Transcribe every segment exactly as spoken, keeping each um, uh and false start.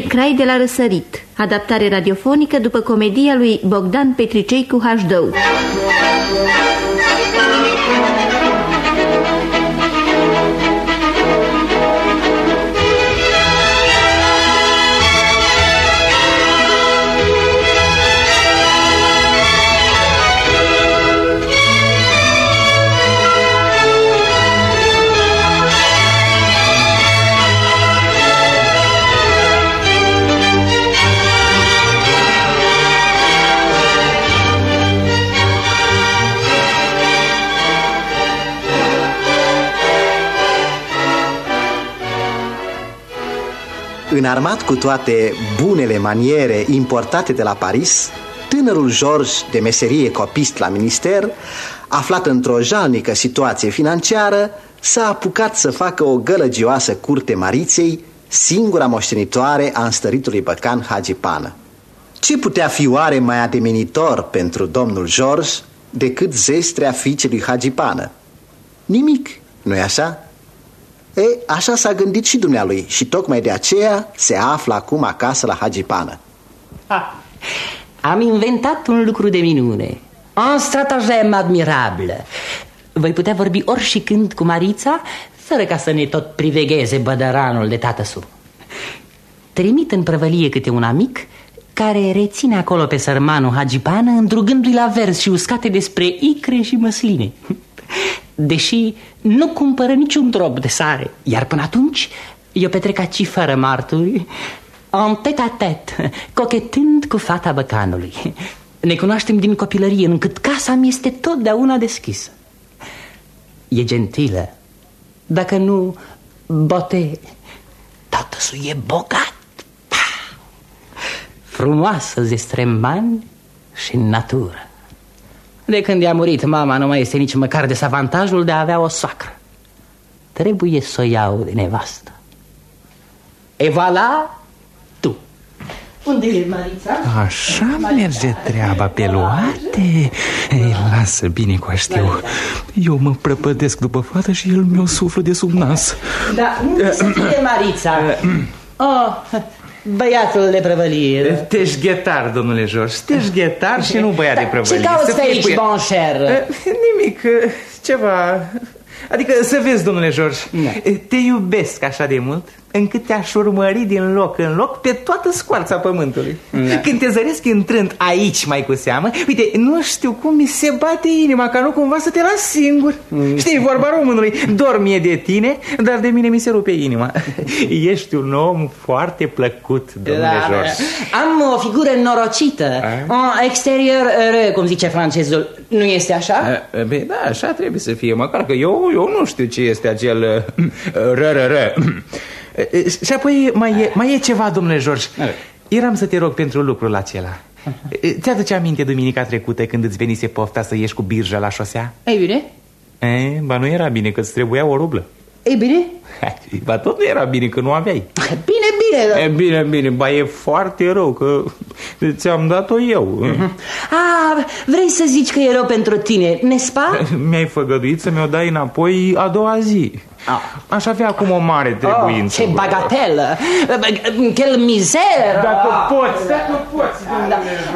Crai de la răsărit, adaptare radiofonică după comedia lui Bogdan Petricei cu Hașdău. Înarmat cu toate bunele maniere importate de la Paris, tânărul George, de meserie copist la minister, aflat într-o jalnică situație financiară, s-a apucat să facă o gălăgioasă curte Mariței, singura moștenitoare a înstăritului băcan Hagi Pană. Ce putea fi oare mai ademenitor pentru domnul George decât zestrea fiicelui Hagi Pană? Nimic, nu-i așa? E, așa s-a gândit și dumnealui și tocmai de aceea se află acum acasă la Hagi Pană. Ha, am inventat un lucru de minune, un stratagem admirabil. Voi putea vorbi ori și când cu Marița, fără ca să ne tot privegheze bădăranul de tată-su. Trimit în prăvălie câte un amic care reține acolo pe sărmanul Hagi Pană, îndrugându-i la vers și uscate despre icre și măsline, deși nu cumpără niciun drop de sare. Iar până atunci eu petrec aici fără marturi, en tête-à-tête, cochetând cu fata băcanului. Ne cunoaștem din copilărie, încât casa mi este totdeauna deschisă. E gentilă, dacă nu bote. Tată-su e bogat, frumoasă zestreman și în natură. De când i-a murit mama, nu mai este nici măcar dezavantajul de a avea o soacră. Trebuie să o iau de nevastă. E voilà tu. Unde e Marița? Așa merge treaba pe luate. Ei, lasă bine cu știu. Eu mă prăpădesc după fată și el mi-o suflă de sub nas. Da, unde să fie Marița? Oh, băiatul de prăvălie. Teșghetar, domnule George. Teșghetar și nu băiat de prăvălie. Ce cauți pe aici, bon cher? Nimic, ceva. Adică să vezi, domnule George, te iubesc așa de mult încât te-aș urmări din loc în loc pe toată scoarța pământului. Da. Când te zăresc intrând aici mai cu seamă, uite, nu știu cum mi se bate inima ca nu cumva să te las singur. mm. Știi, vorba românului, dor mie de tine, dar de mine mi se rupe inima. Ești un om foarte plăcut, domnule da, George. Am o figură norocită, un exterior heureux, cum zice francezul. Nu este așa? A, bine, da, așa trebuie să fie, măcar că eu, eu nu știu ce este acel ră-ră-ră. Și apoi mai e, mai e ceva, domnule George. Eram să te rog pentru lucrul acela. Ți-aduce aminte duminica trecută când îți venise pofta să ieși cu birja la șosea? Ei bine? E, ba nu era bine că îți trebuia o rublă. Ei bine? Ba tot nu era bine că nu aveai. Bine, bine. E, bine, bine, ba e foarte rău că ți-am dat-o eu. uh-huh. Ah, vrei să zici că e rău pentru tine, nespa? Mi-ai făgăduit să mi-o dai înapoi a doua zi. Ah. Aș avea acum o mare trebuință. Oh, ce bagatelă! Quel mizer! Dacă poți, dacă poți. Da.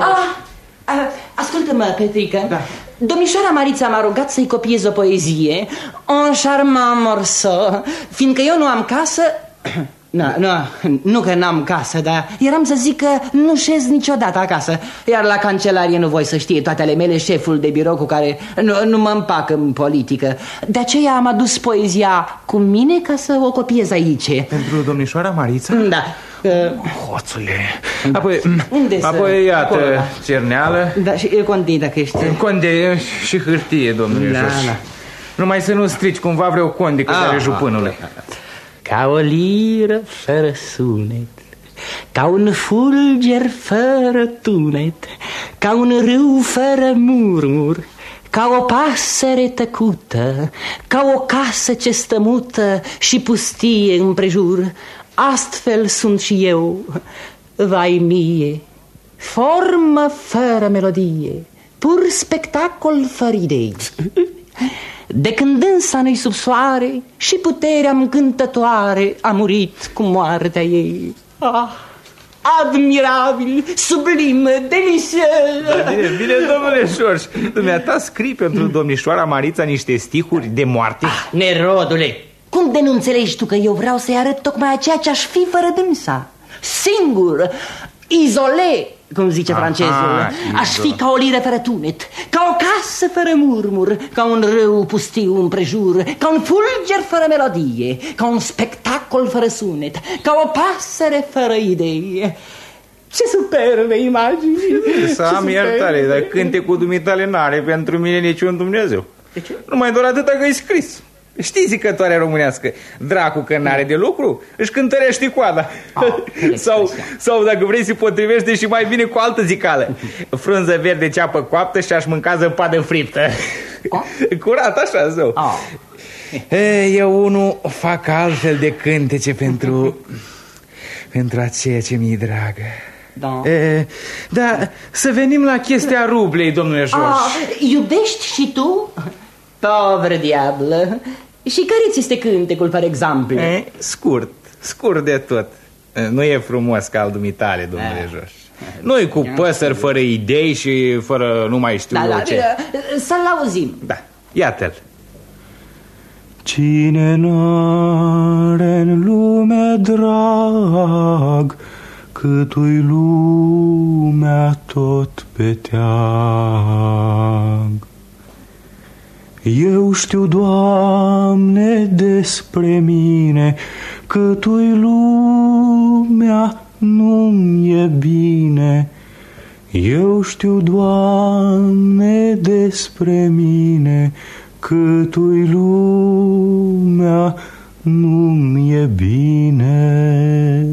Ah, ascultă-mă, Petrică. Da. Domnișoara Marița m-a rugat să-i copiez o poezie, un charmant morceau, fiindcă eu nu am casă. Nu, nu, nu că n-am casă, dar eram să zic că nu șez niciodată acasă. Iar la cancelarie nu voi să știe toate ale mele șeful de birou cu care nu, nu mă împac în politică. De aceea am adus poezia cu mine ca să o copiez aici. Pentru domnișoara Marița? Da. Hoțule. Apoi, Unde apoi iată, acolo, da. Cerneală. Da, și conde, dacă ești. Conde și hârtie, domnule da, George. Da. Numai să nu strici cumva vreo conde că are jupânului. Ca o liră fără sunet, ca un fulger fără tunet, ca un râu fără murmur, ca o pasăre tăcută, ca o casă ce stă mută și pustie împrejur. Astfel sunt și eu, vai mie, formă fără melodie, pur spectacol fără idei. De când însă nu-i sub soare și puterea încântătoare a murit cu moartea ei. Ah, admirabil, sublim, delicieux. Da, bine, bine, domnule George. Dumneata scrii pentru domnișoara Marița niște stihuri de moarte? Ah, nerodule, cum de nu înțelegi tu că eu vreau să-i arăt tocmai ceea ce aș fi fără dânsa? Singur, izolé, cum zice Aha, francezul. Aș fi ca o lire fără tunet, ca o casă fără murmur, ca un râu pustiu împrejur, ca un fulger fără melodie, ca un spectacol fără sunet, ca o pasăre fără idee. Ce superbe imagini! Să am iertare, dar cântecul dumitale n-are pentru mine niciun Dumnezeu. De ce? Numai doar atâta că-i scris. Știi zicătoarea românească, dracu că n-are de lucru, își cântărește coada. Oh, sau, sau dacă vrei să potrivește și mai bine cu altă zicală, frunză verde, ceapă coaptă și aș mânca zăpadă friptă. Oh? Curat, așa, zău. Oh. E, eu unul fac altfel de cântece pentru, pentru aceea ce mi-e dragă. Da. E, da, să venim la chestia rublei, domnule George. Ah, iubești și tu? Povere diablă. Și care ți este cântecul, par exemplu? E, scurt, scurt de tot. Nu e frumos ca al dumitale, domnule George. Nu-i cu păsări fără idei și fără nu mai știu da, eu da, ce. Să-l auzim. Da, iată-l. Cine n-are în lume drag, cât-ui lumea tot pe teag. Eu știu, Doamne, despre mine, cât-ui lumea nu-mi e bine. Eu știu, Doamne, despre mine, cât-ui lumea nu-mi e bine.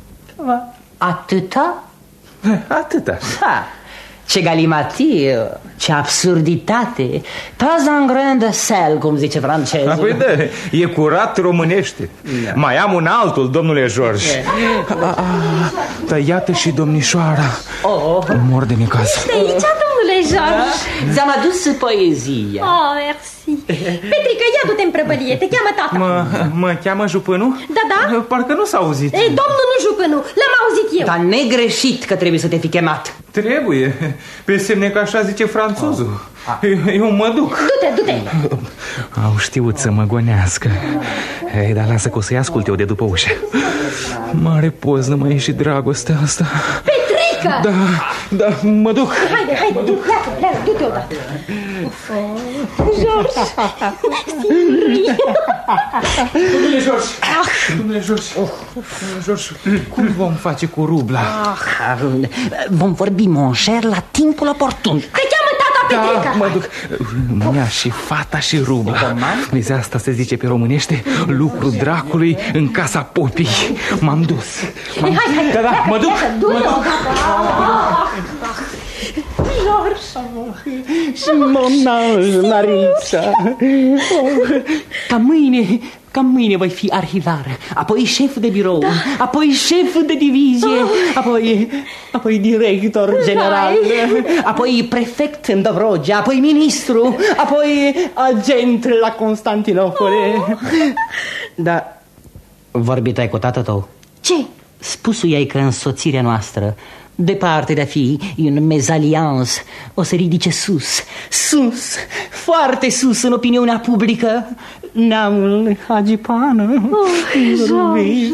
Atâta? Atâta. Ha. Ce galimatie, ce absurditate. Pas un grain de sel, cum zice francezul. Apoi da, e curat românește. Da. Mai am un altul, domnule George. Dar iată și domnișoara. Oh. Mor de necaz. Ești aici, domnule George? Ți-am adus poezia. Oh, merci. Petrică, ia du-te în prăvălie, te cheamă tata. Mă, mă cheamă Jupânu? Da, da. Parcă nu s-a auzit. Ei, domnul nu Jupânu, l-am auzit eu. Dar negreșit că trebuie să te fi chemat. Trebuie, pe semne că așa zice franțuzul. Oh. Eu mă duc. Du-te, du-te. Au știut să mă gonească. Ei, dar lasă că o să-i ascult eu de după ușă. Mare poznă mai e și dragostea asta. Petrică! Da, da, mă duc. Haide, haide, du, pleacă, pleacă, du-te odată. George, Domnule George, domnule George, domnule George, cum vom face cu rubla? Ah, vom vorbi, mon cher, la timpul oportun. Te cheamă tata, Petrică. Da, mă duc. Mânia și fata și rubla. Vezi, asta se zice pe românește, lucru dracului în casa popii. M-am dus. Hai, hai, hai. Da, da, mă duc. Du-te odată. George. Și mon ange, Marița. Ca mâine, ca mâine voi fi arhivar, apoi șef de birou, da. Apoi șef de divizie, oh. apoi, apoi director general, apoi prefect în Dobrogea, apoi ministru, apoi agent la Constantinopole. Oh. Da, vorbitai cu tată tău? Ce? Spusul ei că însoțirea noastră, departe de a fi un mezalians, o să ridice sus, sus, foarte sus în opiniunea publică, neamul Hagipană. Oh, George,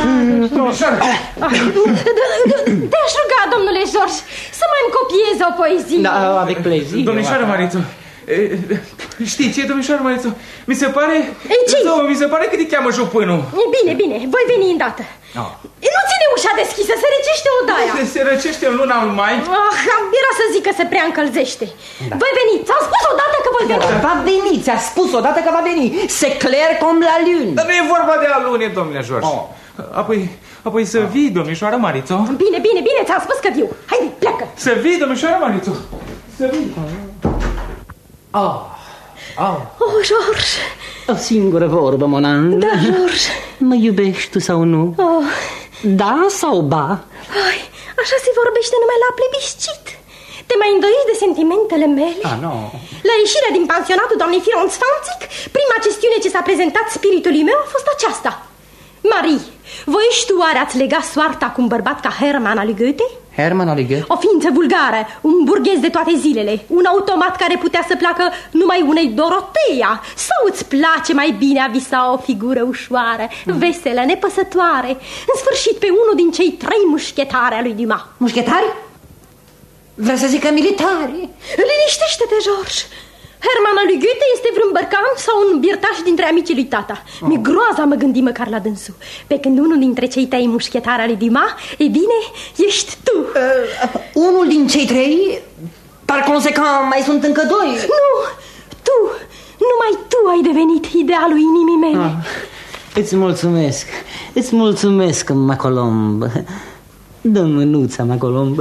te-aș ruga, domnule George, să mai-mi copieze o poezie. Da, avec plaisir. Domnișoară Marițu, știi ce, domnișoară Marițu? Mi se pare... Ei, ce? Mi se pare că te cheamă Jupânul. Bine, bine, voi veni îndată. Oh. Nu ține ușa deschisă, se răcește odaia. Se, se răcește în luna în mai. Oh, era să zic că se prea încălzește. Da. Voi veni, ți-am spus odată că voi veni. Da, va veni, ți-a spus odată că va veni. Se clair cum la lune. Dar nu e vorba de la lune, domnule George. Oh. Apoi, apoi să vii, domnișoară Marițu. Bine, bine, bine, ți-am spus că viu. Haide, pleacă. Să vii, domnișoară Marițu. Să vii. Oh. Oh. Oh, George. O singură vorbă, mon ange. Da, George. Mă iubești tu sau nu? Oh. Da sau ba? Ai, așa se vorbește numai la plebiscit. Te mai îndoiești de sentimentele mele? Ah, nu. La ieșirea din pansionatul doamnei Firon Sfanțic, prima chestiune ce s-a prezentat spiritului meu a fost aceasta. Marie, Voi știu oare ați legat soarta cu un bărbat ca Hermann al lui Goethe? Hermann al lui Goethe? O ființă vulgară, un burghez de toate zilele, un automat care putea să placă numai unei Doroteia. Sau îți place mai bine a visa o figură ușoară, veselă, nepăsătoare, în sfârșit pe unul din cei trei mușchetari al lui Dumas? Mușchetari? Vreau să zic că militari. Liniștește-te, George. Hermann al lui Goethe este vreun bărcan sau un birtaș dintre amicii lui tata. Oh. Mi-e groaza mă gândi măcar la dânsul. Pe când unul dintre cei trei mușchetari al lui Dumas, e bine, ești tu. uh, Unul din cei trei? Par consecant, mai sunt încă doi. Nu, tu, numai tu ai devenit idealul inimii mele. ah. Îți mulțumesc, îți mulțumesc, Macolomb. Dă mânuța, Macolomb.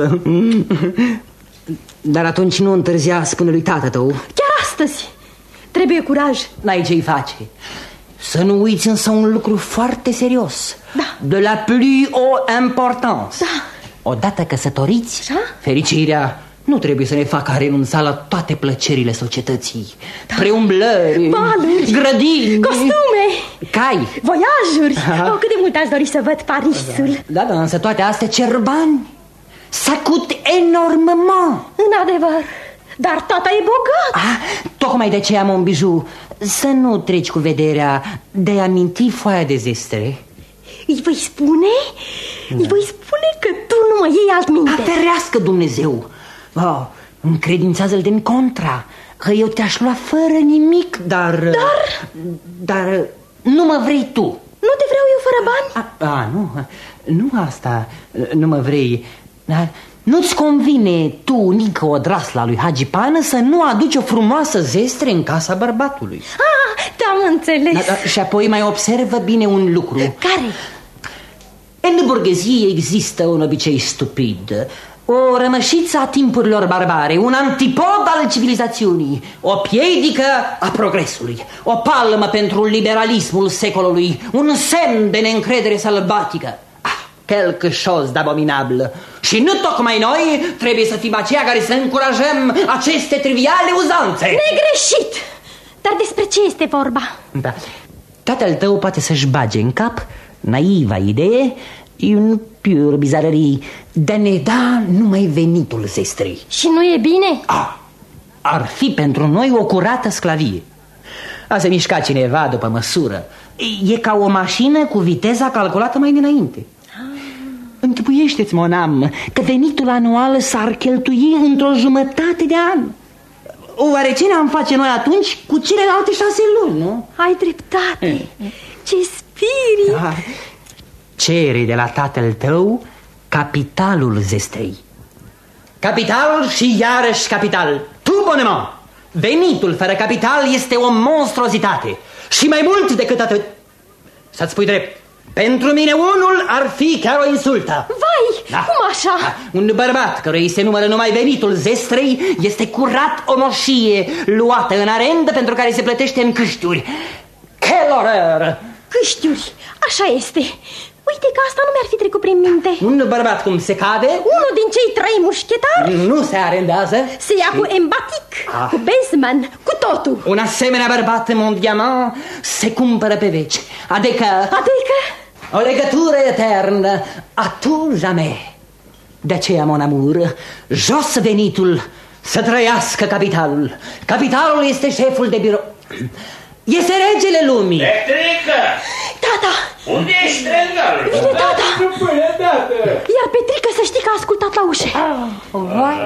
Dar atunci nu întârzia, spune lui tată tău. Chiar astăzi. Trebuie curaj. N-ai ce-i face. Să nu uiți însă un lucru foarte serios. Da. De la plus haute importance. Da. Odată căsătoriți, așa? Fericirea nu trebuie să ne facă a renunța la toate plăcerile societății. Da. Preumblări, baluri, grădini, costume, cai, voiajuri. Oh, cât de mult aș dori să văd Parisul. Da, da, însă toate astea cer bani. Ça coûte énormément. În adevăr, dar tata e bogat. Ah, tocmai de aceea, mon bijou, să nu treci cu vederea de a minti foaia de zestre. Îi voi spune? Da. Îi voi spune că tu nu mă iei altminte. A ferească Dumnezeu. Oh, încredințează-l din contra, că eu te-aș lua fără nimic, dar... Dar? Dar nu mă vrei tu. Nu te vreau eu fără bani? A, a nu, nu asta, nu mă vrei. Dar nu-ți convine tu, Nică Odrasla lui Hagi Pană, să nu aduci o frumoasă zestre în casa bărbatului? Ah, te-am înțeles. Da, da, și apoi mai observă bine un lucru. Care? În burghezie există un obicei stupid, o rămășiță a timpurilor barbare, un antipod al civilizațiunii, o piedică a progresului, o palmă pentru liberalismul secolului, un semn de neîncredere sălbatică. Quelque chose d'abominable. Și nu tocmai noi trebuie să fim aceia care să încurajăm aceste triviale uzanțe. Negreșit! Dar despre ce este vorba? Da. Tatăl tău poate să-și bage în cap naiva idee, un pur bizarării, de a ne da numai venitul zestrei. Și nu e bine? Ah, ar fi pentru noi o curată sclavie. A se mișca cineva după măsură. E ca o mașină cu viteza calculată mai dinainte. Închipuiește-ți, monam, că venitul anual s-ar cheltui într-o jumătate de an. Oare ce ne-am face noi atunci cu celelalte șase luni, nu? Ai dreptate. Ce spirit! Da. Cere de la tatăl tău capitalul zestrei. Capital și iarăși capital. Tu, Bonement, venitul fără capital este o monstruozitate. Și mai mult decât atât, să-ți spui drept, pentru mine unul ar fi chiar o insultă. Vai, da. Cum așa? Da. Un bărbat căruia îi se numără numai venitul zestrei este curat o moșie luată în arendă pentru care se plătește în câștiuri. Quelle horreur! Câștiuri, așa este. Uite că asta nu mi-ar fi trecut prin minte. Un bărbat cum se cade, unul din cei trei mușchetari, nu se arendează. Se ia cu embatic, ah. cu bezman, cu totul. Un asemenea bărbat, mon diamant, se cumpără pe veci. Adică... Adică? O legătură eternă, a tu jamais. De aceea, mon amour, jos venitul, să trăiască capitalul. Capitalul este șeful de birou. Este regele lumii. Petrică! Tata! Unde ești, străinul? Vine tata! Iar Petrică să știi că a ascultat la ușă. Vai.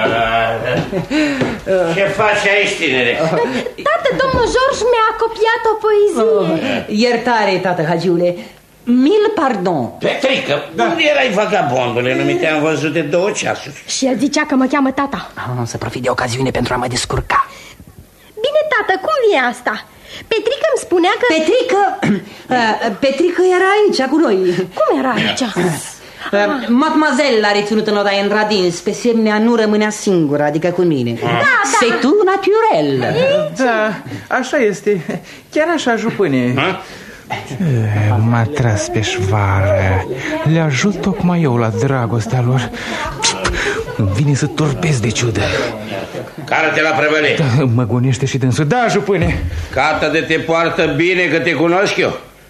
Ce faci aici, tinere? Tată, domnul George mi-a copiat o poezie. Iertare, tată Hagiule. Mil pardon. Petrică, da. Unde erai, vagabondule? Nu mi te-am văzut de două ceasuri. Și el zicea că mă cheamă tata. Oh, să profit de ocaziune pentru a mă descurca. Bine, tată, cum e asta? Petrică îmi spunea că... Petrică... Petrică era aici cu noi. Cum era aici? Ah. Mademoiselle a reținut în odaie în radins, pe semnea nu rămânea singură, adică cu mine. Da, da. C'est tout naturel. Da, așa este. Chiar așa, jupâne. Ha? M-a tras pe șvară. Le ajut tocmai eu la dragostea lor. Îmi vine să torpez de ciudă. Care-te la prevăle? Da, mă gonește și dânsul. Da, jupâne. Cată de te poartă bine, că te cunosc eu.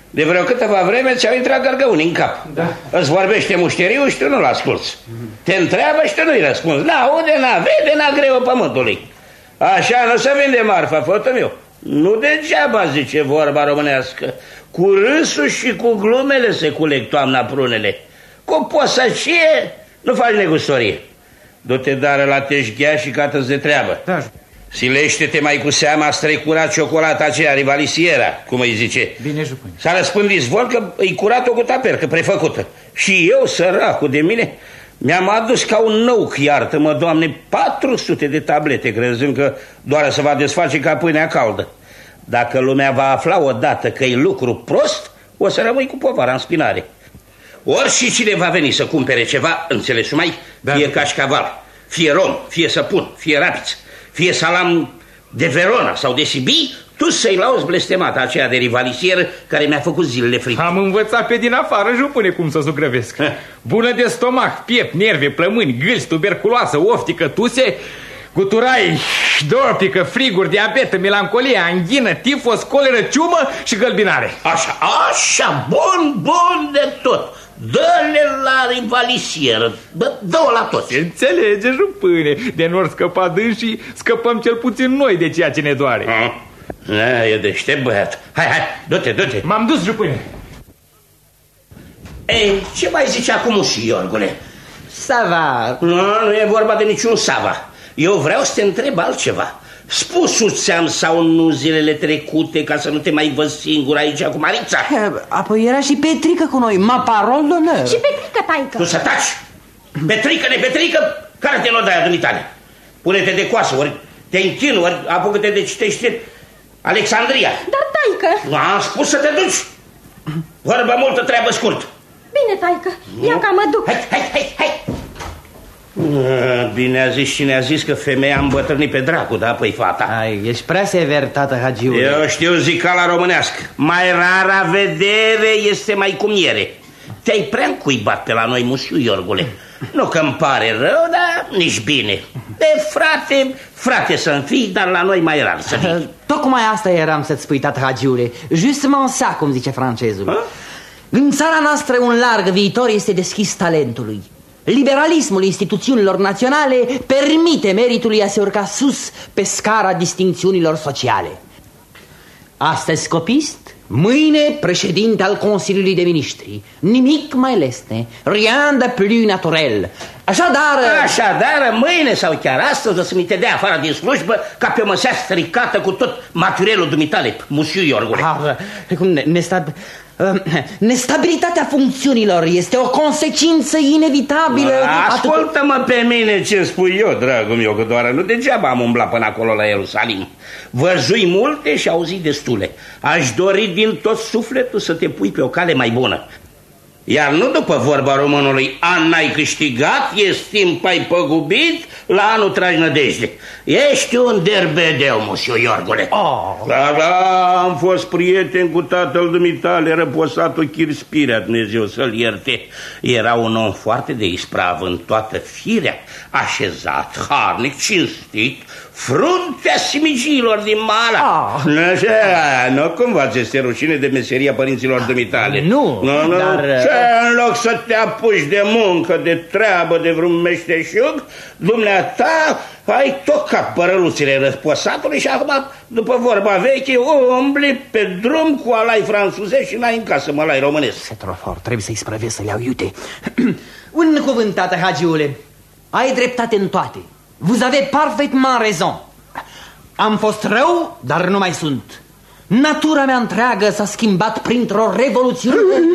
De vreo câteva vreme ți-au intrat gărgăuni în cap. Da. Îți vorbește mușteriul și tu nu-l asculți. Te întreabă și tu nu-i răspunzi. N-aude, n-vede, n-a greu pământului. Așa nu se vinde marfa, fătă meu. Nu degeaba zice vorba românească. Cu râsul și cu glumele se culeg toamna prunele. Cu posăcie nu faci negustorie. Du-te dară la teșghea și cată-ți de treabă. Da. Silește-te mai cu seama a strecura ciocolata aceea, rivalisiera, cum îi zice. Bine, jupâne. S-a răspândit zvon că îi curat-o cu tapercă prefăcută. Și eu, săracul de mine, mi-am adus ca un nou, iartă-mă, Doamne, patru sute de tablete, crezând că doar se va desface ca pâinea caldă. Dacă lumea va afla odată că e lucru prost, o să rămâi cu povara în spinare. Ori și cine va veni să cumpere ceva, înțelesul mai, da, fie cașcaval, fie rom, fie săpun, fie rapiță, fie salam de Verona sau de Sibii, tu să-i lauzi blestemata aceea de rivalisieră care mi-a făcut zilele frite. Am învățat pe din afară, jupâne, cum să zugrăvesc. Bună de stomac, piept, nerve, plămâni, gâlci, tuberculoasă, oftică, tuse, guturai, dorpică, friguri, diabet, melancolie, anghină, tifos, coleră, ciumă și gălbinare. Așa, așa, bun, bun de tot. Dă-le la rivalisieră, dă-o la toți. Înțelege, jupâne, de n-or scăpa dânsii, scăpăm cel puțin noi de ceea ce ne doare. Ha? Na, e deștept băiat. Hai, hai, du-te, du-te. M-am dus, jupâne. Ei, ce mai zice acum și Iorgule? Sava. Nu, nu e vorba de niciun sava. Eu vreau să te întreb altceva. Spus-ți ți-am sau nu zilele trecute ca să nu te mai văd singur aici cu Marița? Apoi era și Petrică cu noi, ma parol d'onor. Și Petrică, taică. Tu să taci! Petrică, nepetrică, care te n-o-daia dumitale? Pune-te de coasă, ori te închin, ori apucă-te de citește Alexandria. Dar, taică... Am spus să te duci. Vorba multă, treabă scurt. Bine, taică, ia ca mă duc. Hai, hai, hai, hai. Bine a zis cine a zis că femeia a îmbătrânit pe dracu, da? Păi fata. Ai, ești prea sever, tată Hagiule. Eu știu zicala românească. Mai rara vedere este mai cu miere. Te-ai prea încuibat pe la noi, musiu Iorgule. Nu că-mi pare rău, dar nici bine. De frate, frate să-mi fii, dar la noi mai rar să fii. Tocmai asta eram să-ți spui, tată Hagiule. Justement ça, cum zice francezul. Ha? În țara noastră un larg viitor este deschis talentului. Liberalismul instituțiunilor naționale permite meritului a se urca sus pe scara distincțiunilor sociale. Astăzi scopist, mâine președinte al Consiliului de Ministri. Nimic mai lesne, rien de plus naturel. Așadar... Așadar, mâine sau chiar astăzi o să-mi te dea afară din slujbă ca pe o măsea stricată cu tot materialul dumitale, musiu Iorgule. Ah, cum ne, nestab... Nestabilitatea funcțiunilor este o consecință inevitabilă. Ascultă-mă pe mine ce spui eu, dragul meu, că doar nu degeaba am umblat până acolo la Ierusalim. Văzui multe și auzi destule. Aș dori din tot sufletul să te pui pe o cale mai bună. Iar nu după vorba românului, an n-ai câștigat, ești timp ai păgubit, la anul tragi nădejde. Ești un derbedeu, musiu Iorgule. Oh. Da, da, am fost prieten cu tatăl dumitale, răposatul Chirspirea, Dumnezeu să-l ierte. Era un om foarte de ispravă în toată firea, așezat, harnic, cinstit, fruntea simigilor din Mala. Oh. Nu, nu cumva ți este rușine de meseria părinților dumitale. Nu, nu, nu. dar... Ce, în loc să te apuci de muncă, de treabă, de vreun meșteșug, dumneata ai tocat părăluțile răsposatului și acum, după vorba veche, umbli pe drum cu alai franțuzești și n-ai în casă mălai românesc. Se trofor, trebuie să-i sprăvesc să le iau iute. Un cuvânt, tată Hagiule. Ai dreptate în toate. Vous avez parfaitement raison. Am fost rău, dar nu mai sunt. Natura mea întreagă s-a schimbat printr-o revoluție.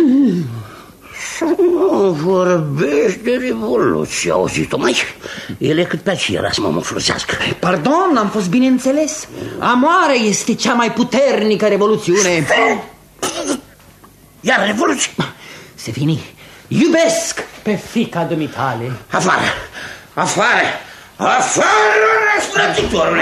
Nu vorbești de revoluție, auzit-o mai? Ele cât pe aceea era să mă mufluzească. Pardon, am fost bine înțeles. Amoarea este cea mai puternică revoluțiune. Iar revoluție? Se fini. Iubesc pe fiica dumitale. Afară, afară, afară, răsplătitorule.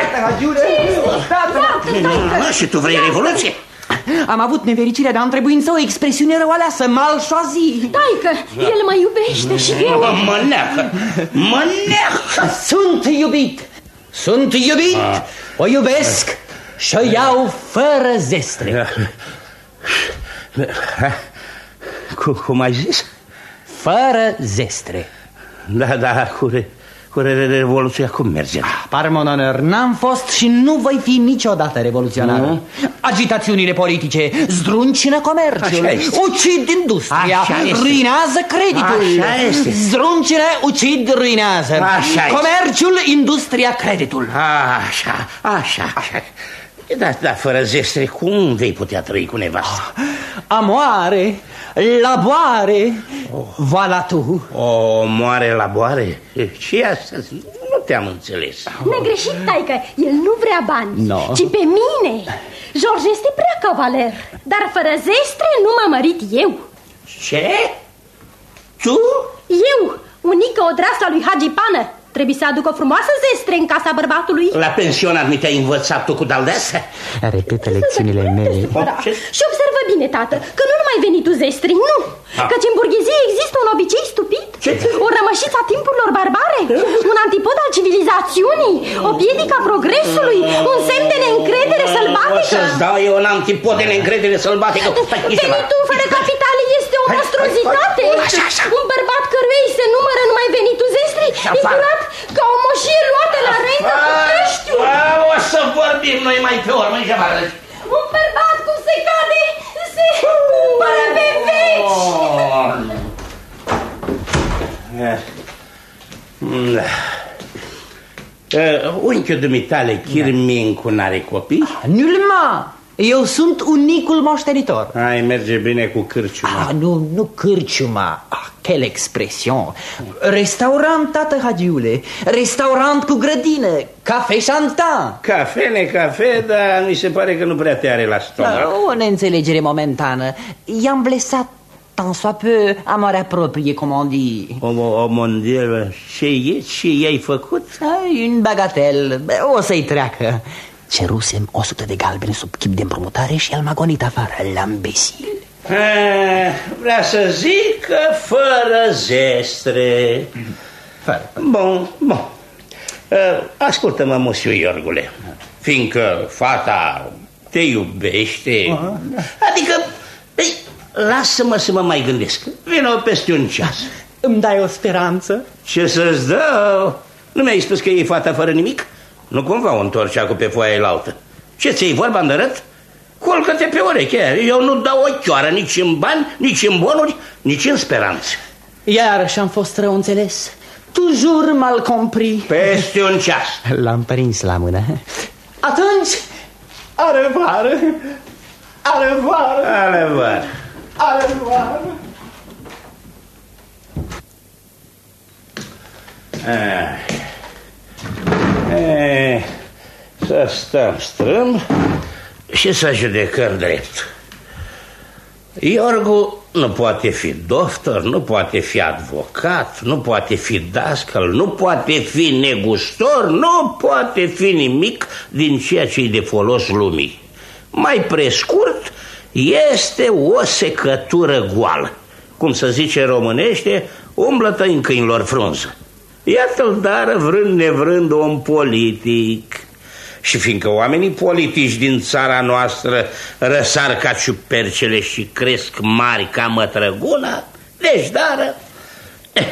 Și tu vrei revoluție? Am avut nefericirea de a întrebuința o expresiune răualeasă, malșoazi. Taică, el mă iubește și eu. Mă neacă, mă neacă. Sunt iubit, sunt iubit, a. O iubesc și o iau fără zestre. Cum, cum ai zis? Fără zestre. Da, da, cu, re, cu re, revoluția cum merge? Par mon onor, n-am fost și nu voi fi niciodată revoluționar. Nu? Agitațiunile politice zdruncină comerțul, ucid industria, ruinează creditul. Zdruncină, ucid, ruinează. Așa comerțul, industria, creditul. Așa, așa, așa. Da, da, fără zestre, cum vei putea trăi cu nevastă? Amoare, laboare, oh. Voilà tu. O moare laboare? Ce asta? Nu te-am înțeles. Negreșit, taică, el nu vrea bani, no. ci pe mine. George este prea cavaler, dar fără zestre nu m-am mărit eu. Ce? Tu? Eu, unică odrasă a lui Hagi Pană. Trebuie să aduc o frumoasă zestre în casa bărbatului. La pensionat mi te-ai învățat tu cu daldeasă? Repetă lecțiunile mele. Și observă bine, tată, că nu numai veni tu zestri, nu. Ha. Căci în burghezie există un obicei stupid, ce? O rămășiță a timpurilor barbare, un antipod al civilizațiunii, o piedică a progresului, un semn de neîncredere sălbatică. O să-ți dau eu un antipod de neîncredere sălbatică. Venitul fără capitale este o monstruozitate. Un bărbat căruia îi se numără numai venitul zestri e curat ca o moșie luată la rengă cu peștiul. O să vorbim noi mai pe urmă. Un bărbat cum se cade se cumpără pe veci. Da. Uh, unchiul dumitale, Chirmincu, n-are copii? Nulma! Eu sunt unicul moștenitor. Ai, merge bine cu cârciuma. Ah, nu, nu cârciuma. Ah, quelle expression. Restaurant, tată Hagiule. Restaurant cu grădină. Cafe Chantant. Cafe, ne cafe, dar mi se pare că nu prea te are la stomac. Da, o neînțelegere momentană. I-am blesat tant soit peu amoarea proprie, cum on dit. O, o mondială. Ce e? Ce i-ai făcut? Ai, un bagatel. O să-i treacă. Cerusem o sută de galbene sub chip de împrumutare și el m-a gonit afară, lambesil. Vrea să zic că fără zestre. Fără. Bun, bun. Ascultă-mă, mosiu Iorgule, fiindcă fata te iubește, uh-huh. adică, ei, lasă-mă să mă mai gândesc. Vino peste un ceas. Îmi dai o speranță? Ce să-ți dau? Nu mi-ai spus că e fata fără nimic? Nu cumva o întorcea cu pe foaia elaltă. Ce ți-ai vorba îndărât? Culcă-te pe ureche. Eu nu dau o chioară nici în bani, nici în bonuri, nici în speranțe. Iarăși am fost rău înțeles. Toujours mal compris. Peste un ceas. L-am prins la mână. Atunci, au revoir. Au revoir. Au revoir. Au revoir. Ah. E, să stăm strâm și să judecăm drept. Iorgu nu poate fi doctor, nu poate fi advocat, nu poate fi dascăl, nu poate fi negustor, nu poate fi nimic din ceea ce e de folos lumii. Mai prescurt, este o secătură goală, cum se zice românește, umblă-tă în câinilor frunză. Iată-l dară vrând nevrând om politic. Și fiindcă oamenii politici din țara noastră răsar ca ciupercele și cresc mari ca mătrăguna, deci dară eh.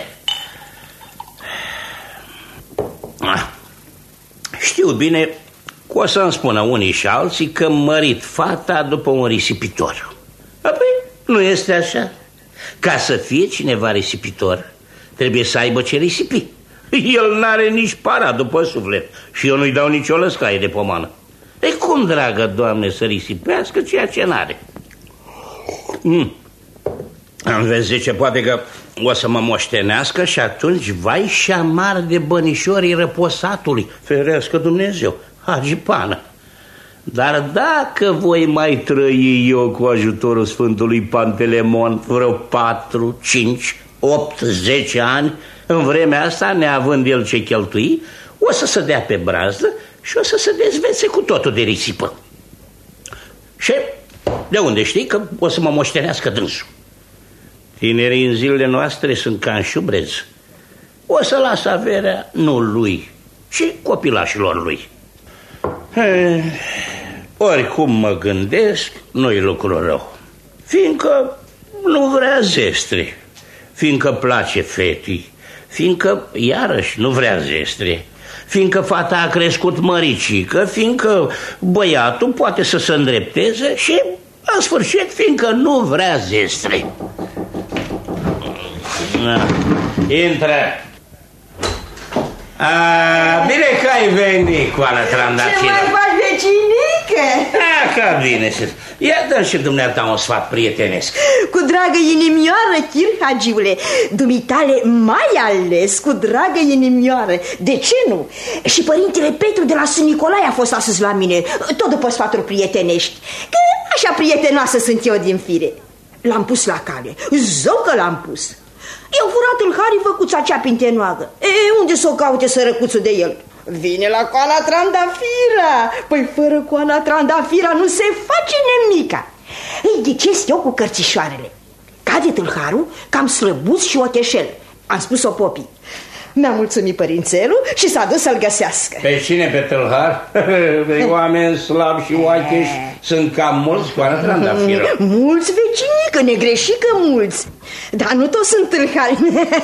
ah. Știu bine că o să-mi spună unii și alții că mărit fata după un risipitor. Apoi nu este așa. Ca să fie cineva risipitor, trebuie să aibă ce risipi. El n-are nici para după suflet și eu nu-i dau nicio lăscaie de pomană. E cum, dragă Doamne, să risipească ceea ce n-are? Mm. Am vezi, zice, poate că o să mă moștenească și atunci vai și amar de bănișorii răposatului. Ferească Dumnezeu, Hagi Pană. Dar dacă voi mai trăi eu cu ajutorul Sfântului Pantelemon vreo patru, cinci, opt, zece ani, în vremea asta, neavând el ce cheltui, o să se dea pe brazdă și o să se dezvețe cu totul de risipă. Și de unde știi că o să mă moștenească dânsul? Tinerii în zilele noastre sunt ca în șubreț. O să lasă averea nu lui, ci copilașilor lui. He, oricum mă gândesc, nu-i lucru rău. fiindcă nu vrea zestre, fiindcă place fetii, fiindcă iarăși nu vrea zestre, fiindcă fata a crescut măricică, fiindcă băiatul poate să se îndrepteze și, în sfârșit, fiindcă nu vrea zestre. Na, intră. A, bine că ai venit, Coana Trandafiră. Ce mai faci, vecinică? A, că bine. Ia dă-mi și dumneata un sfat prietenesc. Cu dragă inimioară, Chir Hagiule, dumitale mai ales cu dragă inimioară. De ce nu? Și părintele Petru de la Sfânt Nicolae a fost astăzi la mine, tot după sfaturi prietenești, că așa prietenoasă sunt eu din fire. L-am pus la cale, zău că l-am pus. Eu furat în Hari făcuța cea pintenoagă. E, unde s-o caute sărăcuțul de el? Vine la Coana Trandafira. Păi fără Coana Trandafira nu se face nimica. Îi ghicesc eu cu cărțișoarele. Cade tâlharul, cam slăbuț și ocheșel. Am spus-o popii. Mi-a mulțumit părințelul și s-a dus să-l găsească. Pe cine pe tâlhar? Oameni slabi și oacheși sunt cam mulți, Coana Trandafiră. Mulți, vecinică, negreșică mulți. Dar nu toți sunt tâlhari.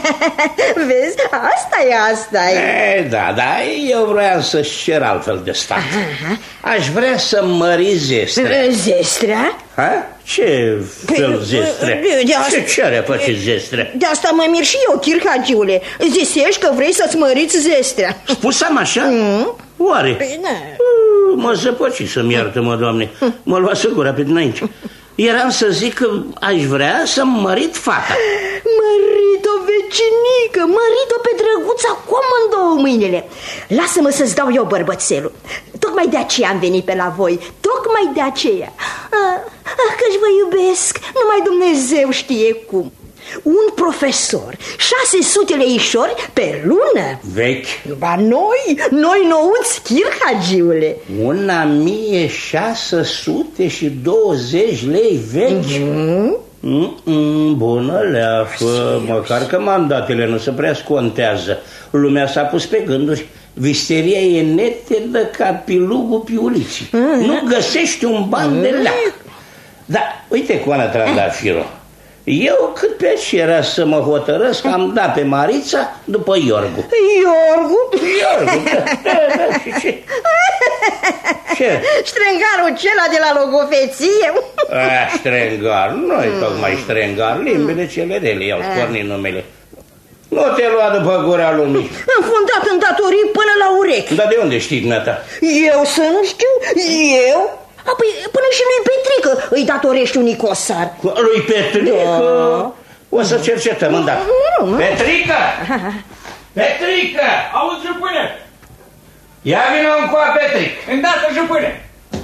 Vezi, asta e, asta e. E, da, da, eu vreau să-și cer altfel de stat. Aha. Aș vrea să mări zestrea. Zestrea? Ha? Ce fel zestrea? Ce cere face zestrea? De asta mă mir și eu, Chir Hagiule. Zisești că vrei să-ți măriți zestrea. Spus-am așa? Mm? Oare? Bine. Mă zăpăci să-mi iartă-mă, Doamne. Mă lua gura pe dinainte. Eram să zic că aș vrea să mărit fata. Mărit-o, vecinică, mărit-o pe drăguța cu amândouă mâinile. Lasă-mă să-ți dau eu bărbățelul. Tocmai de aceea am venit pe la voi. Tocmai de aceea. Ah, ah, că-și vă iubesc. Numai Dumnezeu știe cum. Un profesor, șase sute leișori pe lună. Vechi. Ba noi, noi nouți, Chir Hagiule. Una mie șase sute și douăzeci lei vechi. Mm-hmm. Mm-mm, bună leafă. Măcar că mandatele nu se prea scontează. Lumea s-a pus pe gânduri. Visteria e netedă ca pilugul piuliții. Mm-hmm. Nu găsești un ban mm-hmm. de leac. Dar uite, Coana Trandafiră, eu cât pe ce era să mă hotărăsc, am dat pe Marița după Iorgu. Iorgu? Iorgu, da, da, da, și ce? Ce? Ștrengarul cela de la logofeție? A, ștrengar, nu-i tocmai ștrengar, limbile cele rele i-au pornit numele. Nu te lua după gura lumii. Înfundat în datorii până la urechi. Dar de unde știi, dumneata? Eu să nu știu? Eu? Apoi până și lui Petrică îi datorești un icosar. Lui Petrică? Da. O să cercetăm îndată. Petrică! Petrică! Auzi, jupâne! Ia vină încoa, Petric! Îndată, jupâne!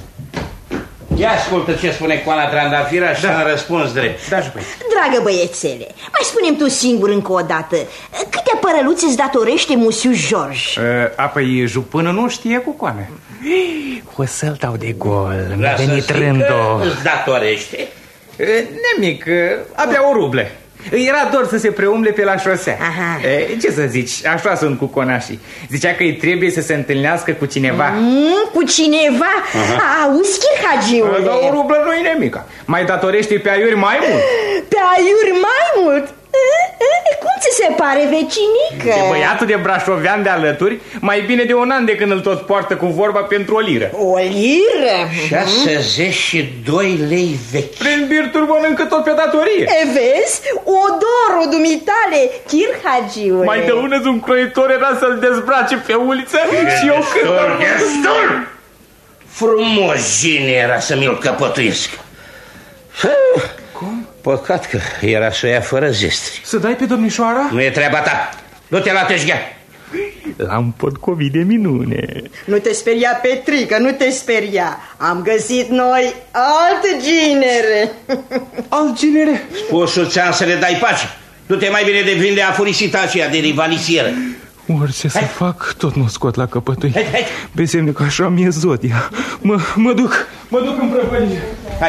Ia ascultă ce spune Coana Trandafira și da. Să-mi răspunzi drept. Da, jupâne. Dragă băiețele, mai spune-mi tu singur încă o dată, câte părăluțe îți datorește musiu George? Uh, apoi jupână nu știe cu Coane. O să-l dau de gol, mi-a venit rândul. Îți datorește? Uh, nemic, uh, abia o ruble. Era dor să se preumble pe la șosea. E, ce să zici, așa sunt cu conașii. Zicea că îi trebuie să se întâlnească cu cineva. mm, Cu cineva? Aha. Auzi, Chir Hagiule? Dar o rublă nu-i nemica. Mai datorește pe aiuri mai mult. Pe aiuri mai mult? Cum ți se pare, vecinică? De băiatul de brașovean de alături, mai bine de un an de când îl tot poartă cu vorba pentru o liră. O liră? șasezeci și doi lei vechi. Prin birturi mănâncă tot pe datorie. E, vezi? Odorul dumitale, Chir Hagiule. Mai de unăzi un croitor era să-l dezbrace pe uliță și eu când... Destul, destul! Frumos gine era să mi-l căpătuiesc. Cum? Păcat că era să o ia fără zestri. Să dai pe domnișoara? Nu e treaba ta. Du-te la teșghea. L-am potcovit de minune. Nu te speria, Petrică, nu te speria. Am găsit noi alt ginere. Alt ginere? Spusul ți-am să le dai pace. Du-te mai bine de vinde afurisita aceea de rivalisiere. Orice să fac, tot nu scot la căpătâi. Hai, hai. Pe semne că așa mi-e zodia. Mă, mă duc, mă duc în prăpădie. Hai.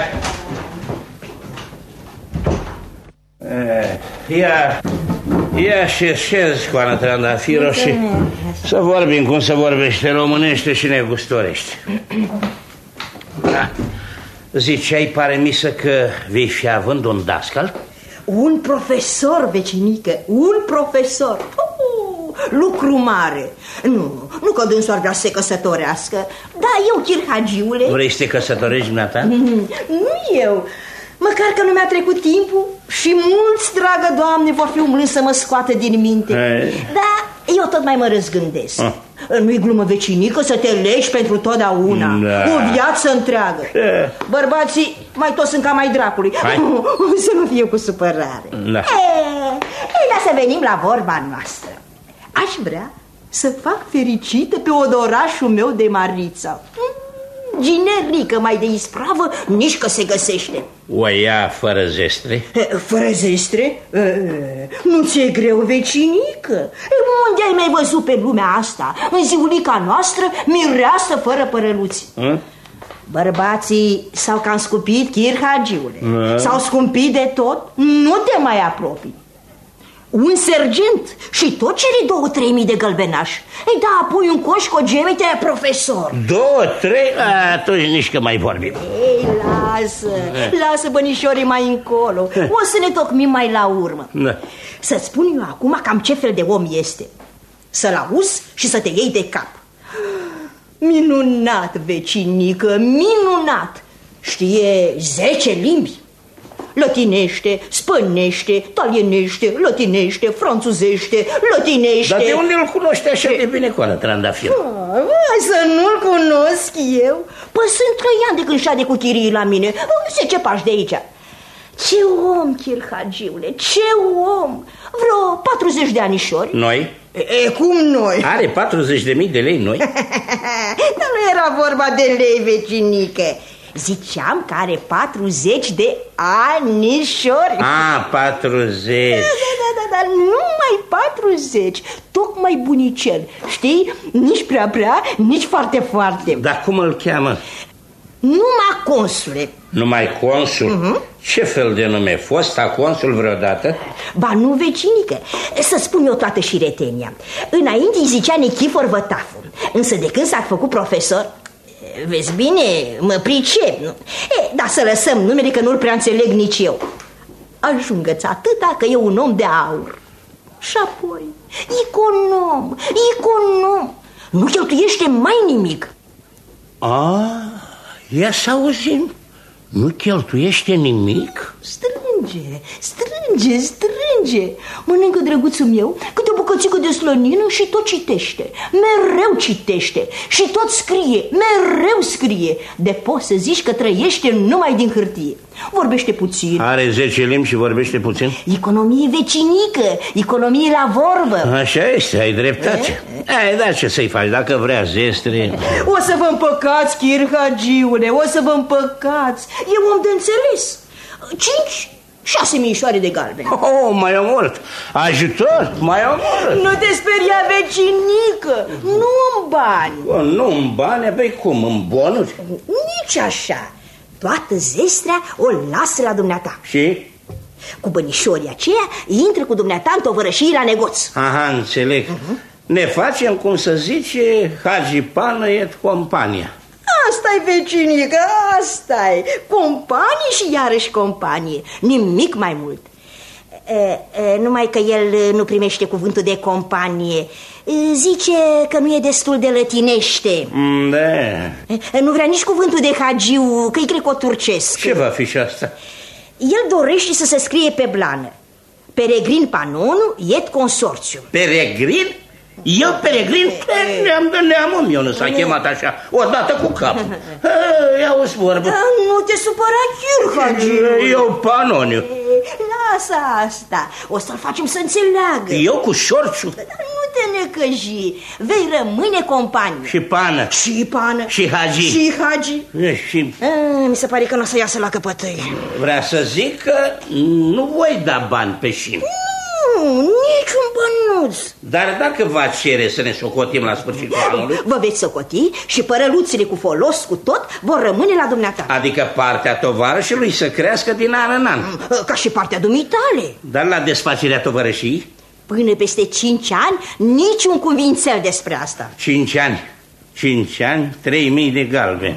Ia, ia și șezi, Coana Trandafiră, și să vorbim cum se vorbește românește și negustorește. Da. Ziceai, pare misă, că vei fi având un dascal? Un profesor, vecinică, un profesor. Uh, lucru mare. Nu, nu că dânsul ar vrea să se căsătorească. Da, eu, Chirhagiule. Vrei să te căsătorești, dumneata? Mm, nu eu. Măcar că nu mi-a trecut timpul și mulți, dragă Doamne, vor fi umblând să mă scoată din minte. Ei. Da, eu tot mai mă răzgândesc. Ah. Nu-i glumă, vecinică, să te legi pentru totdeauna. Da. O viață întreagă. Da. Bărbații mai toți sunt ca mai dracului. Să nu fie cu supărare. Da. Ei, dar să venim la vorba noastră. Aș vrea să fac fericită pe odorașul meu de Marița. Ginerică mai de ispravă, nici că se găsește. O ia fără zestre? Fără zestre? Nu ți-e greu, vecinică? Unde ai mai văzut pe lumea asta, în ziulica noastră, mireasă fără părăluți? A? Bărbații s-au cam scumpit, Chirhagiule. S-au scumpit de tot, nu te mai apropii. Un sergent și tot cere două, trei mii de gălbenași. Ei da, apoi un coș cu o gemete profesor. Două, trei? Atunci nici că mai vorbim. Ei, lasă, lasă bănișorii mai încolo. O să ne tocmim mai la urmă. Da. Să-ți spun eu acum cam ce fel de om este. Să-l auzi și să te iei de cap. Minunat, vecinică, minunat. Știe zece limbi. Lătinește, spănește, talienește, lătinește, franțuzește, lătinește. Dar de unde îl cunoște așa de bine, coană Trandafir? Să nu-l cunosc eu? Păi sunt trei ani de când șade cu chirii la mine. Zece pași de aici. Ce om, Chirhagiule, ce om! Vreo patruzeci de anișori. Noi? E, cum noi? Are patruzeci de mii de lei noi? Dar nu era vorba de lei, vecinică. Ziceam că are patruzeci de anișori. Ah, patruzeci. Da, da, da, da, numai patruzeci. Tocmai bunicel. Știi, nici prea prea, nici foarte foarte. Dar cum îl cheamă? Numai consule. Numai consul? Uh-huh. Ce fel de nume? Fosta consul vreodată? Ba nu, vecinică, să spun eu toată șiretenia. Înainte îi zicea Nichifor Vătafu. Însă de când s-a făcut profesor, vezi bine, mă pricep, nu? E, dar să lăsăm numele, că nu-l prea înțeleg nici eu. Ajungă-ți atâta că e un om de aur. Și apoi, econom, econom. Nu cheltuiește mai nimic. A, ia să auzim. Nu cheltuiește nimic? Strânge, strânge, strânge. Mănâncă, drăguțul meu, câte o bucățică de slănină și tot citește. Mereu citește și tot scrie, mereu scrie. De poți să zici că trăiește numai din hârtie. Vorbește puțin. Are zece limbi și vorbește puțin? Economie, vecinică, economie la vorbă. Așa este, ai dreptate. Ai, dar ce să-i faci, dacă vrea zestre. O să vă împăcați, Chirhagiule, o să vă împăcați. E om de înțeles. Cinci, șase minișoare de galben. Oh, mai mult. Ajutor, mai mult. Nu te speria, vecinică, nu în bani. Oh, nu în bani, păi cum, în bonuri? Nici așa. Toată zestrea o lasă la dumneata. Și? Cu bănișorii aceia intră cu dumneata în tovărășii la negoț. Aha, înțeleg. uh-huh. Ne facem, cum să zice, Hagipană et compania. Asta-i, vecinică, asta-i. Companie și iarăși companie. Nimic mai mult. e, e, Numai că el nu primește cuvântul de companie. Zice că nu e destul de lătinește. Da. Nu vrea nici cuvântul de hagiu, că-i greco-turcesc. Ce va fi și asta? El dorește să se scrie pe blană: Peregrin Panonu et consorțiu. Peregrin? Eu, Peregrin? Ne-am de neamul meu, nu s-a chemat așa, odată cu capul. Ia-o-ți vorbă. Nu te supăra, Chirhagiu. Eu, Panoniu. Lasă asta, o să-l facem să înțeleagă. Eu cu șorciu? Nu te necăji, vei rămâne companie. Și pană. Și pană. Și hagi. Și hagi. Și... A, mi se pare că nu o să iasă la căpătăi. Vrea să zic că nu voi da bani pe șim. Nu, niciun bănuț. Dar dacă va cere să ne socotim la sfârșitul anului? Vă veți socoti și părăluțile cu folos cu tot vor rămâne la dumneata. Adică partea tovarășului să crească din an în an. Ca și partea dumitale. Dar la desfacerea tovărășii? Până peste cinci ani, niciun cuvințel despre asta. Cinci ani. Cinci ani, trei mii de galbe.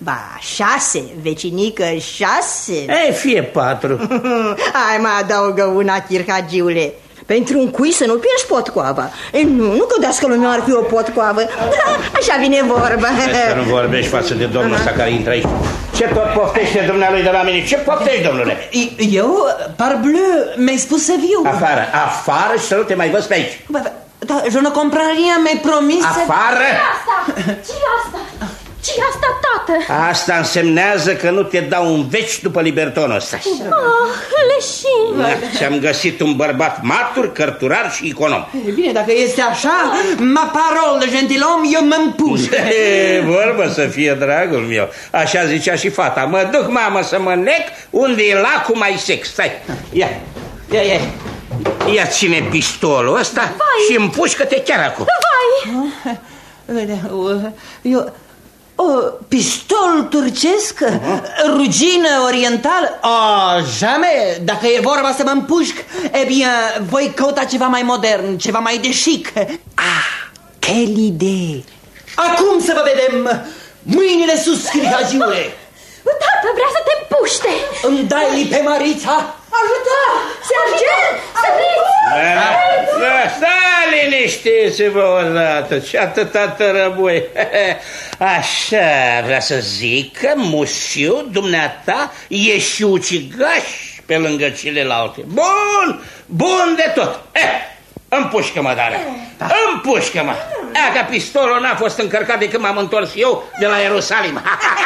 Ba, șase, vecinică, șase. Ei, fie patru. Hai, mai adaugă una, Chirhagiule. Pentru un cui să nu pierzi potcoava. E, nu, nu cădească lumea ar fi o potcoavă. Așa vine vorba. Să nu vorbești față de domnul ăsta care intră aici. Ce tot poftește dumnealui de la mine? Ce poftești, domnule? Eu, parbleu, mi-ai spus să viu. Afară, afară și să nu te mai văd pe aici. Da, je ne comprends rien, mi-ai promis. Afară! Ce-i asta? Ce-i asta, tată? Asta însemnează că nu te dau un veci după libertonul ăsta. Oh, leșin. Ți-am găsit un bărbat matur, cărturar și econom. E bine, dacă este așa, ma parol de gentilom, eu mă împușc. E vorbă să fie, dragul meu. Așa zicea și fata. Mă duc, mamă, să mă nec unde e lacul mai sex. Stai, ia, ia, ia. Ia ține pistolul ăsta. Vai. Și împușcă-te chiar acum. Vai. Eu... O, pistol turcesc? Uh-huh. Rugină orientală? Oh, jamais! Dacă e vorba să mă împușc, e bine, voi căuta ceva mai modern, ceva mai de chic. Ah, quelle idee! Acum să vă vedem! Mâinile sus, Chirhagiule! Tată, vrea să te împuște! Îmi dai pe Marița? Ajută! Sergent! Săriți! Stai liniștiți-vă odată, ce atâta tărăbui. Așa vrea să zic că mușiu dumneata e și ucigaș pe lângă celelalte. Bun, bun de tot. Eh, împușcă-mă, Dara, împușcă-mă. Ea că pistolul n-a fost încărcat de când m-am întors eu de la Ierusalim.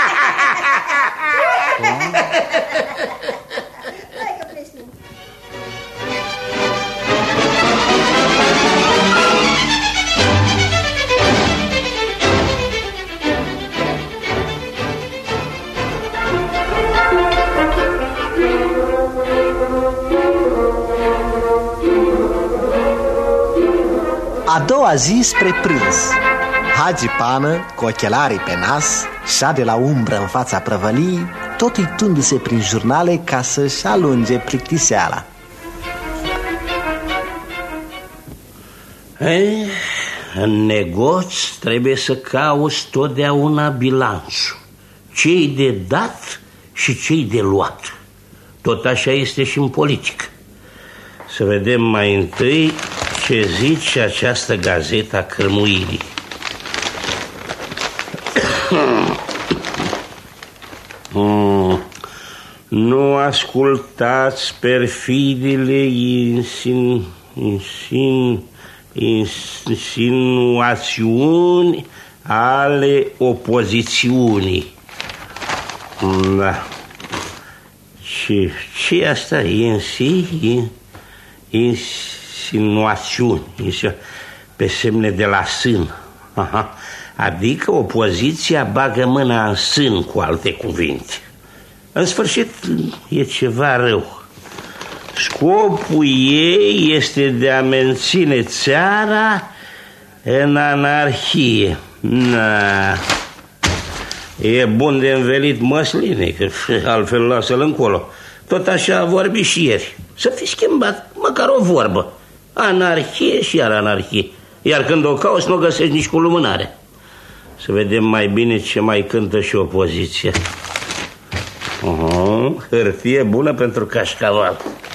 A doua zi spre prânz, Hagi Pană, cu ochelarii pe nas, șade la umbră în fața prăvălii, tot uitându-se prin jurnale ca să-și alunge plictiseala. Ei, în negoț trebuie să cauți totdeauna bilanțul, ce-i de dat și ce-i de luat. Tot așa este și în politică. Să vedem mai întâi ce zice această gazetă a cărmuirii. hmm. Nu ascultați perfidile insin, insin, insinuațiuni ale opozițiunii. Da. Ce, ce asta e în si? Insinuațiuni pe semne de la sân. Aha. Adică opoziția bagă mâna în sân, cu alte cuvinte. În sfârșit e ceva rău. Scopul ei este de a menține țara în anarhie. Na. E bun de învelit măsline, că altfel lasă-l încolo. Tot așa a vorbit și ieri. Să fi schimbat măcar o vorbă. Anarhie și iar anarhie. Iar când o cauți, nu o găsești nici cu lumânare. Să vedem mai bine ce mai cântă și opoziția. uh-huh. Hârtie bună pentru cașcaval.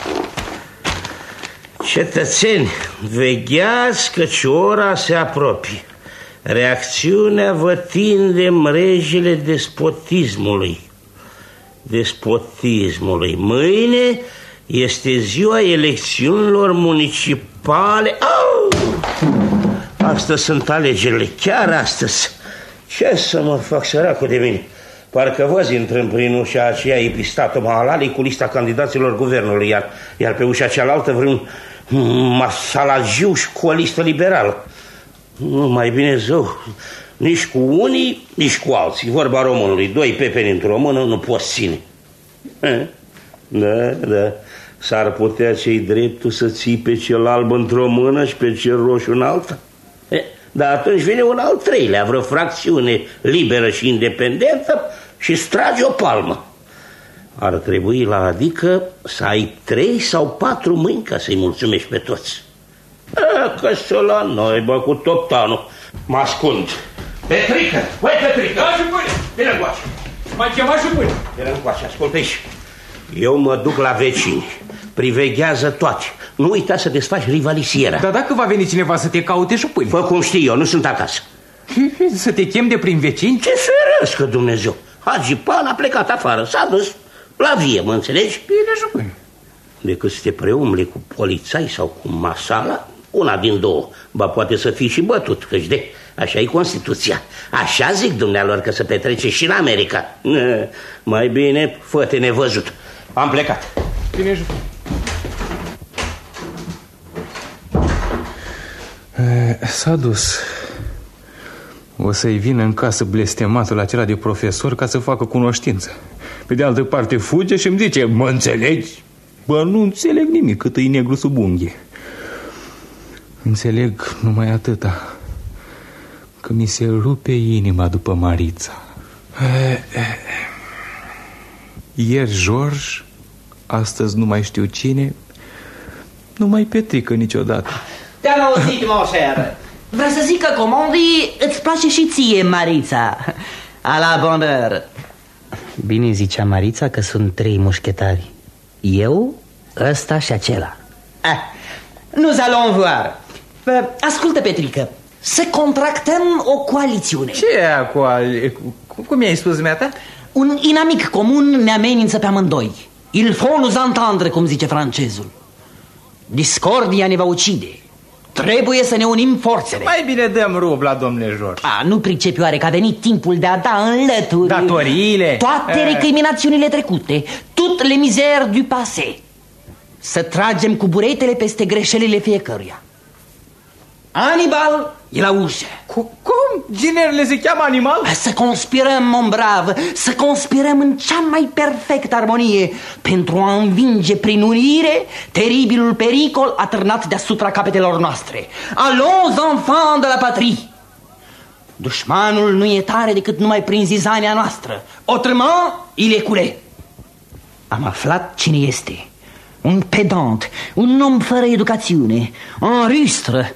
Cetățeni, vegheați căci ora se apropie. Reacțiunea vă tinde mrejele despotismului. Despotismului. Mâine este ziua elecțiunilor municipale. Au! Astăzi sunt alegerile, chiar astăzi. Ce să mă fac, săracul de mine? Parcă văz intrând prin ușa aceea epistatul Mahalali cu lista candidaților guvernului, iar, iar pe ușa cealaltă vreun masalagiu și cu o listă liberală. Nu, mai bine zău, nici cu unii, nici cu alții. Vorba românului, doi pepeni într-o mână nu poți ține. Da, da. S-ar putea cei dreptul să ții pe cel alb într-o mână și pe cel roșu în alta? Dar atunci vine un al treilea, vreo fracțiune liberă și independentă și strage o palmă. Ar trebui la adică să ai trei sau patru mâini ca să-i mulțumești pe toți. A, că să la noi, bă, cu toptanul. Mă ascund. Petrică, băi, Petrică, vine încoace. Mai ceva și până. Era încoace, ascultă aici. Eu mă duc la vecini. Priveghează toate. Nu uita să desfaci rivalisiera. Dar dacă va veni cineva să te caute și pâine? Fă cum știi eu, nu sunt acasă. Să te chem de prin vecini? Ce ferăscă Dumnezeu. Hagi Pan a plecat afară, s-a dus la vie, mă înțelegi? Bine și pâine. Decât să te preumli cu polițai sau cu masala, una din două. Ba poate să fii și bătut, căci de... Așa e Constituția. Așa zic dumnealor că se petrece și în America. Mai bine, fă-te nevăzut. Am plecat. Bine și... S-a dus. O să-i vină în casă blestematul acela de profesor ca să facă cunoștință. Pe de altă parte fuge și îmi zice: mă înțelegi? Bă, nu înțeleg nimic, cât e negru sub unghie. Înțeleg numai atâta, că mi se rupe inima după Marița. Ieri George, astăzi nu mai știu cine, nu mai Petrică niciodată. Te-am auzit, mon cher. Vreau să zic că comandii îți place și ție, Marița. A la bonheur. Bine zicea Marița că sunt trei mușchetari. Eu, ăsta și acela. Ah, nous allons voir. Ascultă, Petrică, să contractăm o coalițiune. Ce e coaliție? Cum i-ai spus, dumneata? Un inamic comun ne amenință pe amândoi. Il faut nous entendre, cum zice francezul. Discordia ne va ucide. Trebuie să ne unim forțele. Mai bine dăm rubla, domnule George. A, nu pricepi oare că a venit timpul de a da înlături datoriile, toate e. recriminațiunile trecute, toutes les misères du passé. Să tragem cu buretele peste greșelile fiecăruia. Anibal e la ușă. Cum? Ginerele se cheamă Animal? Să conspirăm, mon brav, să conspirăm în cea mai perfectă armonie pentru a învinge prin unire teribilul pericol atârnat deasupra capetelor noastre. Allons, enfants de la patrie! Dușmanul nu e tare decât numai prin zizania noastră. Autrement, il est coulé. Am aflat cine este. Un pedant, un om fără educațiune, un rustre.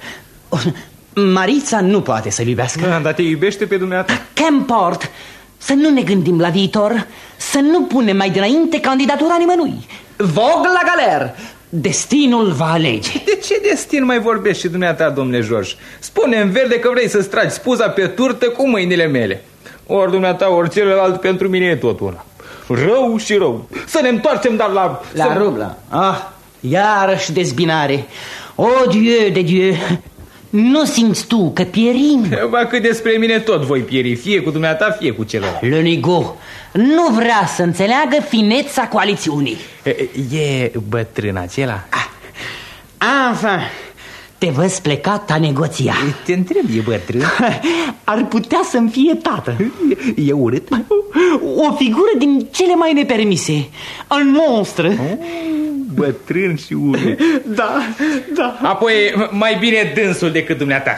Marița nu poate să-l iubească. Da, dar te iubește pe dumneata. Qu'importe, să nu ne gândim la viitor, să nu punem mai dinainte candidatura nimănui. Vogue la galer, destinul va alege. De ce destin mai vorbești și dumneata, domnule George? Spune în verde că vrei să-ți tragi spuza pe turtă cu mâinile mele. Ori dumneata, ori celălalt, pentru mine e tot una. Rău și rău. Să ne întoarcem, dar la... La să... rubla. Ah, iarăși dezbinare. Oh, Dieu de Dieu. Nu simți tu că pierim? Ba, că despre mine tot voi pieri, fie cu dumneata, fie cu celălalt. Le Nigo nu vrea să înțeleagă fineța coalițiunii. E, e bătrân acela? Ah. Enfin, te văz plecat a negoția. Te întreb, e bătrân? Ar putea să-mi fie tată. E urât? O figură din cele mai nepermise. Un monstru. Oh, bătrân și urât. Da, da. Apoi, mai bine dânsul decât dumneata.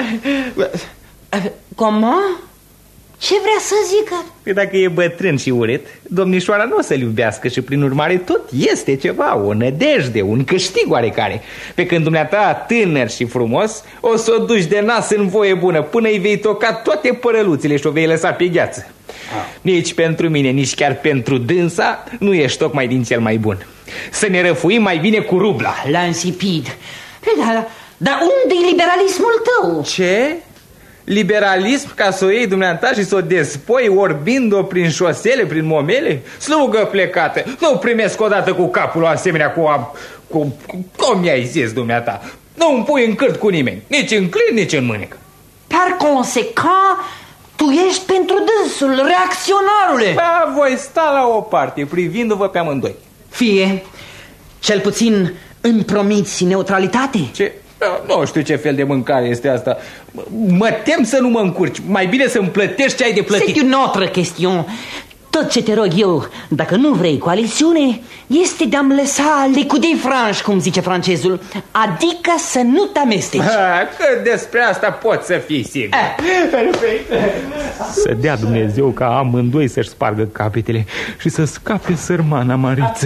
Comment? Ce vrea să zică? Păi dacă e bătrân și urât, domnișoara nu o să-l iubească și prin urmare tot este ceva, o nădejde, un câștig oarecare. Pe când dumneata, tânăr și frumos, o să o duci de nas în voie bună până îi vei toca toate părăluțile și o vei lăsa pe gheață. Ah. Nici pentru mine, nici chiar pentru dânsa nu ești tocmai din cel mai bun. Să ne răfuim mai bine cu rubla. La insipid. Dar, dar unde e liberalismul tău? Ce? Liberalism ca să o iei dumneata și să o despoi orbind-o prin șosele, prin momele? Slugă plecată, nu primesc odată cu capul asemenea cu, a, cu, cu cum i-ai zis dumneata. Nu îmi pui în cârt cu nimeni, nici în clin, nici în mânecă. Par consecant, tu ești pentru dânsul, reacționarule. Da, voi sta la o parte, privindu-vă pe amândoi. Fie, cel puțin îmi promiți neutralitate? Ce? Nu știu ce fel de mâncare este asta. Mă tem să nu mă încurci. Mai bine să-mi plătești ce ai de plătit. C'est une autre question. Tot ce te rog eu, dacă nu vrei coalițiune, este de-a-mi lăsa les coups de franche, cum zice francezul. Adică să nu te amesteci. Că despre asta poți să fii sigur. Perfect. Să dea Dumnezeu ca amândoi să-și spargă capetele și să scape sărmana Mariță.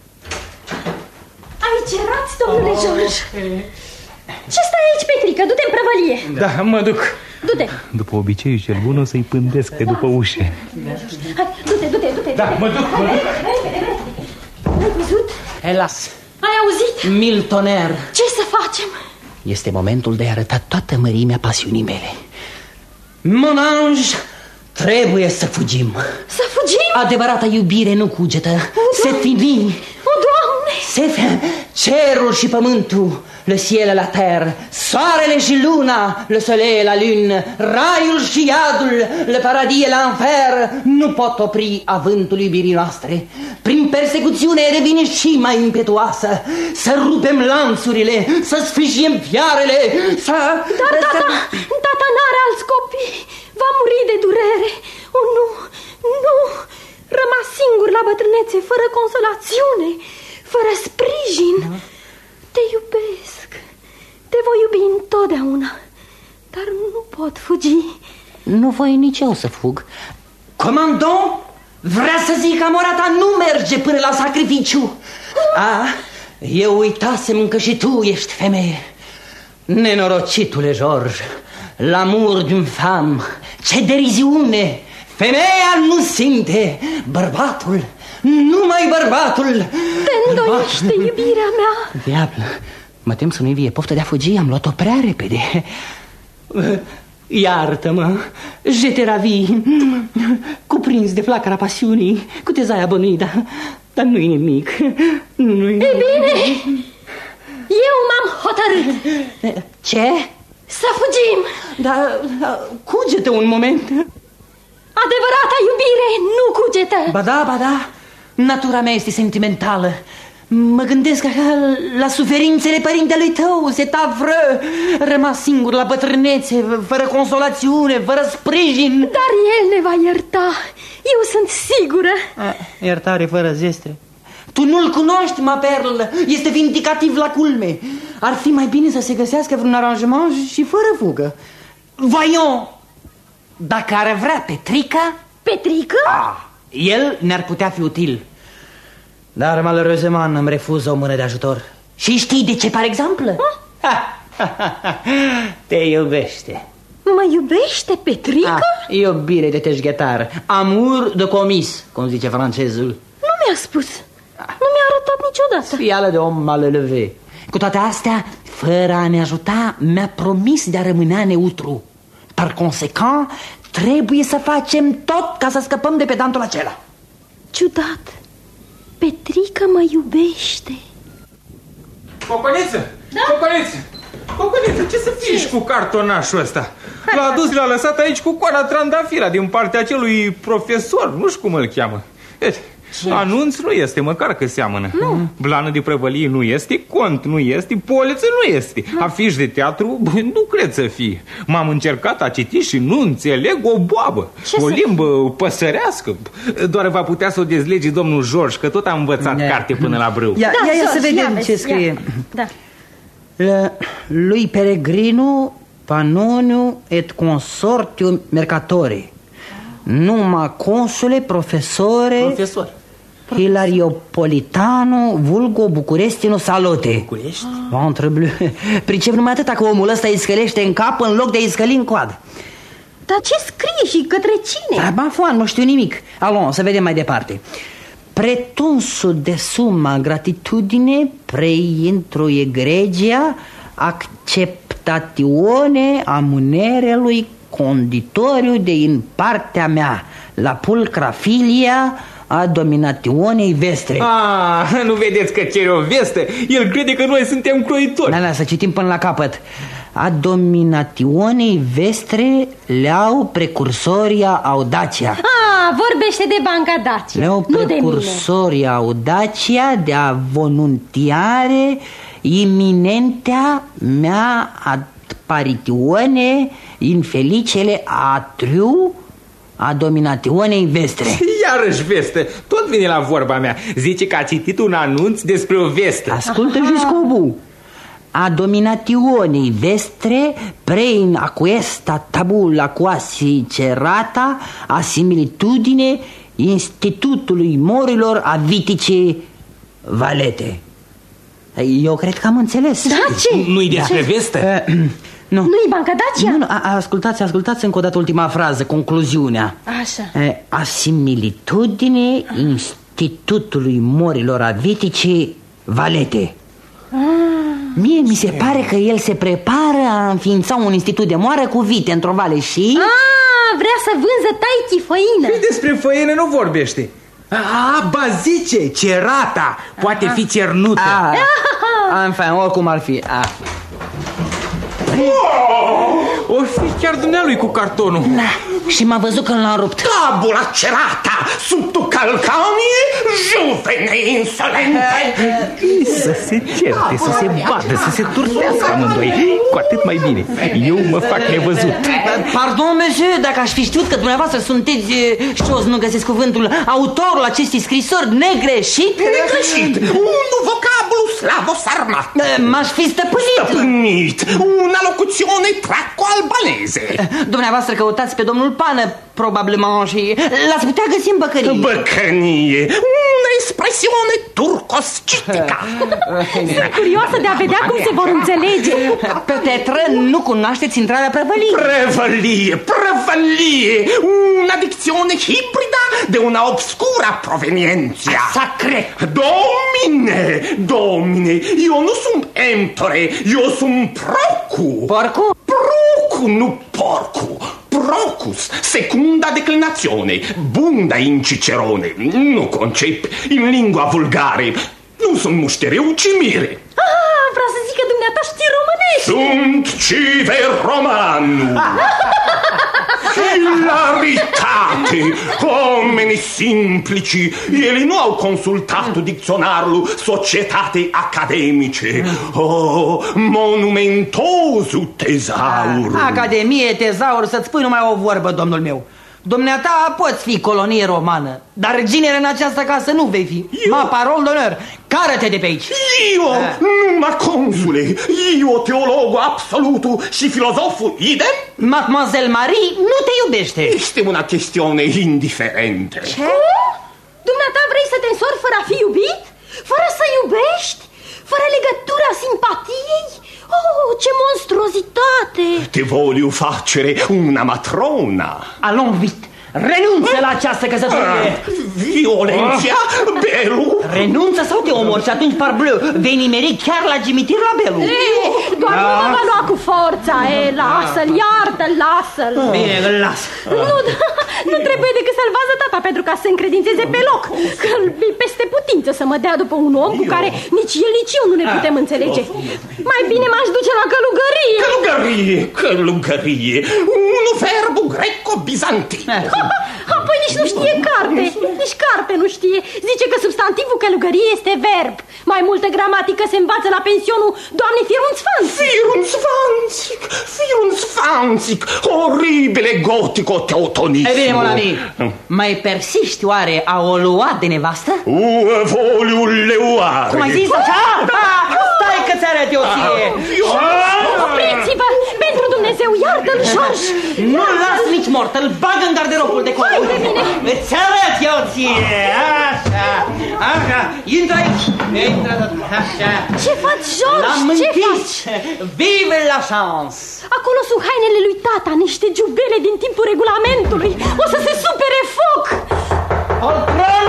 Aici erați, domnule George. Ce stai aici, Petrică? Du-te în prăvălie. Da, mă duc. Du-te. După obiceiul cel bun o să-i pândesc pe după ușe. Hai, du-te, du-te, du-te. Da, mă duc, mă duc. Ai văzut? Elas. Ai auzit? Miltoner. Ce să facem? Este momentul de a arăta toată mărimea pasiunii mele. Mon ange, trebuie să fugim. Să fugim? Adevărata iubire nu cugetă. Se fini. O, Doamne! Se fi... Cerul și pământul, le ciel et la terre, soarele și luna, le soleil et la lune, raiul și iadul, le paradis et l'enfer nu pot opri avântul iubirii noastre. Prin persecuțiune devine și mai impetuoasă. Să rupem lanțurile, să sfâșiem fiarele, să... Dar tata, tata n-are alți copii. Va muri de durere. Oh, nu, nu. Rămas singur la bătrânețe, fără consolațiune, fără sprijin. Da. Te iubesc. Te voi iubi întotdeauna. Dar nu pot fugi. Nu voi nici eu să fug. Comandant, vrea să zic că mora ta nu merge până la sacrificiu. Ah, eu uitasem că și tu ești femeie. Nenorocitule George, l'amour d'une femme, ce deriziune. Femeia nu simte, bărbatul, numai bărbatul. Te îndoiește iubirea mea. Diablă, mă tem să nu-i vie poftă de a fugi, am luat-o prea repede. Iartă-mă, je te ravi, cuprins de flacăra pasiunii, cu tezaia bănuită, dar nu-i nimic. Nu-i... E bine, eu m-am hotărât. Ce? Să fugim. Dar cugetă un moment. Adevărata iubire nu cugetă. Ba da, ba da, natura mea este sentimentală. Mă gândesc așa la suferințele părintelui tău, cet avreux, rămas singur la bătrânețe, fără consolațiune, fără sprijin. Dar el ne va ierta, eu sunt sigură. A, iertare fără zestre. Tu nu-l cunoști, ma perlă, este vindicativ la culme. Ar fi mai bine să se găsească vreun aranjament și fără fugă. Voyons, dacă ar vrea Petrica... Petrica? Ah, el ne-ar putea fi util. Dar malheureusement îmi refuză o mână de ajutor. Și știi de ce, par exemplu? Te iubește. Mă iubește Petrica? Ah, iubire de teșghetar, amour de comis, cum zice francezul. Nu mi-a spus, nu mi-a arătat niciodată. Fială de om mal elevé. Cu toate astea, fără a ne ajuta, mi-a promis de a rămâne neutru. Par conséquent, trebuie să facem tot ca să scăpăm de pedantul acela. Ciudat, Petrica mă iubește. Coconiță, da? Coconiță, Coconiță, ce să fii cu cartonașul ăsta? L-a adus, l-a lăsat aici cu coana trandafira din partea acelui profesor, nu știu cum îl cheamă. Deci, anunț nu este, măcar că seamănă. Nu. Blană de prăvălie nu este, cont nu este, poliță nu este. Nu. Afiș de teatru, bă, nu cred să fie. M-am încercat a citi și nu înțeleg o boabă. Ce o limbă să... păsărească. Doar va putea să o dezlege domnul George, că tot a învățat da. carte până la brâu. Ia, da, ia, ia George, să vedem ia ce scrie. Da. Le, lui Peregrinu Pannoniu et consortium mercatori. Numa consule profesore Profesor Hilariopolitanu vulgo Bucurestinu salute. București? Ventre bleu. Pricep numai atâta că omul ăsta îi scălește în cap în loc de îi scăli în coadă. Dar ce scrie și către cine? Da, bafoan, nu știu nimic. Alon, să vedem mai departe. Pretunsul de summa gratitudine preintro egregia acceptatione a munerelui conditoriu de in partea mea la pulcra filia a dominationei vestre. Ah, nu vedeți că cere o vestă? El crede că noi suntem croitori. Da, da, să citim până la capăt. A dominationei vestre leau precursoria audacia. Ah, vorbește de Banca Dacia. Leau precursoria audacia de a voluntiare iminentea mea apparitione infelicele atriu a dominationei vestre. Iarăși vestă, tot vine la vorba mea. Zice că a citit un anunț despre o vestă. Ascultă Giscobu. A dominationei vestre prein aquesta tabula quasi cerata a similitudine institutului morilor a vitice valete. Eu cred că am înțeles. Da, ce? Nu-i despre da. vestă? Nu. Nu-i Banca Dacia? Nu, nu, a, ascultați, ascultați încă o dată ultima frază, concluziunea. Așa. E, asimilitudine Institutului Morilor Avitice Valete. Ah, Mie mi se pare că el se prepară a înființa un institut de moară cu vite într-o vale și... Ah, vrea să vânză taichi făină. Păi despre făină nu vorbește. A, ba zice, cerata. Poate Aha. fi cernută. Ah, ah, Enfin, oricum ar fi. Ah. O fi chiar dumnealui cu cartonul. Da, și m-a văzut când l-am rupt. Tabula cerata, sub tu calcanie, juvene insolente. Să se certe, să se bată, să se turtească amândoi. Cu atât mai bine. Eu mă fac nevăzut. Pardon, monsieur, dacă aș fi știut că dumneavoastră sunteți, știos, nu găsesc cuvântul, autorul acestei scrisori negreșit. Negreșit, un vocablu slavo-sarmat. M-aș fi stăpânit. Stăpânit, una locuzione traco-albaneze. Dumneavoastră căutați pe domnul Pană, probabilmente, și l-ați putea găsi în băcărie. Băcănie, una espresiune turco-scitică. Sunt curioasă de a vedea cum se vor înțelege. Peut-être nu cunoașteți intrarea prăvălie. Prăvălie, prăvălie, una dicțiune hibrida de una obscura proveniență. Sacre. Domine, domine, eu nu sunt emptore, eu sunt procu. Porcu? Procu, nu porcu. Procus, secunda declinazione, bunda in Cicerone, nu concep, in lingua vulgare, nu sunt muștereu, ci mire. Ah, vreau să zic că dumneata știi românești. Sunt civer roman. Hilaritate, oameni simplici, eli nu au consultat dicționarul societate academice. Oh, monumentosul tezaur. Academie, tezaur, să-ți spui numai o vorbă, domnul meu. Dumneata poți fi colonie romană, dar reginere în această casă nu vei fi. Eu? Ma parol d'onor, cară-te de pe aici. Eu, ah. numai consule, eu teologul absolutul și filozoful idem? Mademoiselle Marie nu te iubește. Este una chestiune indiferentă. Ce? Dumneata vrei să te însori fără a fi iubit? Fără să iubești? Fără legătura simpatiei? Oh, ce monstruozitate! Te voglio facere una matrona. Allons vite, renunță la această căsătorie. Violenția, Belu. Renunță sau te omori și atunci, parbleu, vei nimeri chiar la cimitir la Belu. Ei, doar nu mă va lua cu forța. E, lasă-l, iartă-l, lasă-l. Bine, îl las. Nu, nu trebuie decât să-l vază tata pentru ca să se încredințeze pe loc. Că e peste putință să mă dea după un om cu care nici el, nici eu nu ne putem înțelege. Mai bine m-aș duce la călugărie. Călugărie, călugărie. Un verb greco-bizantin. Apoi nici nu știe carte. Nici carte nu știe. Zice că substantivul călugărie este verb. Mai multă gramatică se învață la pensionul doamnei Firunțfanțic. Firunțfanțic, Firunțfanțic, oribile gotico-teotonism. E bine, mon ami, mai persiști oare a o lua de nevastă? Ue voliu leuare. Cum ai zis așa? Stai că ți arăt eu ție. Opriți-vă! Pentru Dumnezeu, iartă-l, George! Nu-l las nici mort, îl bag în garderobul de colo. Îți arăt eu ție. Așa, așa, intră aici. Intră, așa. Ce faci, George? L-am Ce închis. faci? Vive la chance. Acolo sunt hainele lui tata, niște giubele din timpul regulamentului. O să se supere foc! Poltron,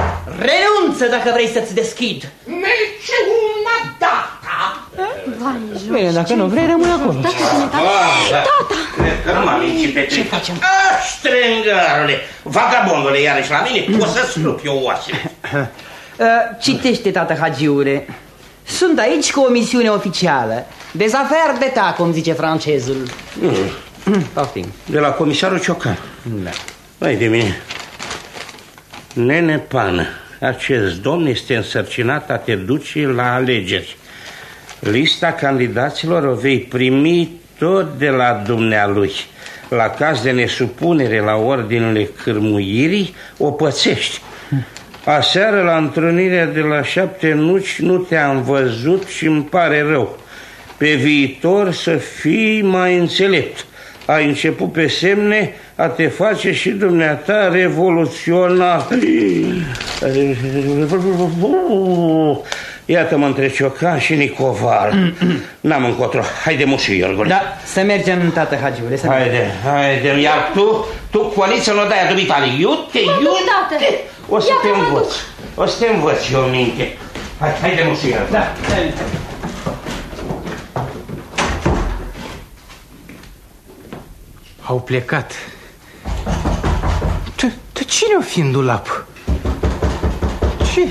renunță dacă vrei să-ți deschid. Nici una data. Bine, dacă nu vrei, rămâi acolo. Tata! Că nu m-am mințit pe ce facem? Strângarule, vagabondule, iarăși la mine, o să-ți rup eu oasele. Citește, tată Hagiule. Sunt aici cu o misiune oficială. Des affaires d'etat, cum zice francezul. Poftim. De la comisarul Ciocan. Da. Hai de mine. Nene Pană, acest domn este însărcinat a te duce la alegeri. Lista candidaților o vei primi tot de la dumnealui. La caz de nesupunere la ordinele cârmuirii, o pățești. Aseară la întrunirea de la Șapte Nuci nu te-am văzut și îmi pare rău. Pe viitor să fii mai înțelept. Ai început pe semne a te face și dumneata revoluționar. Iată-mă între Ciocan și Nicoval. N-am încotro. Haide, mușii, Iorgule. Da, să mergem, tată Hagiule. Să haide, haide, iar tu, tu coaliță nu dai a dumitale. Iute, iute. O să te învăț. O să te învăț eu minte. Hai, haide, mușii, Iorgule. Da, haide. Au plecat. Tu cine o fi în dulap? Ce?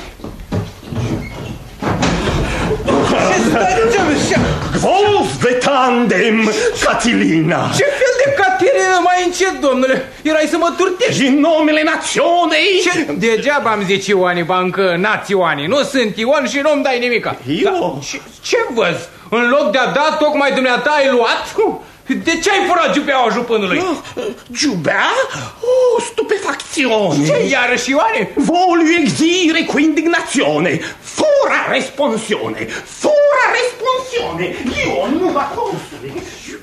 Wolf de tandem, Catilina! Ce fel de Catilina? Mai încet, domnule! Erai să mă turtești! În numele națiunii! Ce? Degeaba am zis Ioani, bancă, nați Ioani. Nu sunt Ioan și nu-mi dai nimica. Eu? Da, ce, ce văz? În loc de a da, tocmai dumneata ai luat? De ce ai furat giubeaua jupânului? Oh, giubea? Oh, stupefazione! Ce, iarăși Ioane? Voglio exire cu indignazione, fora responsione, fora responsione, io nu va consule.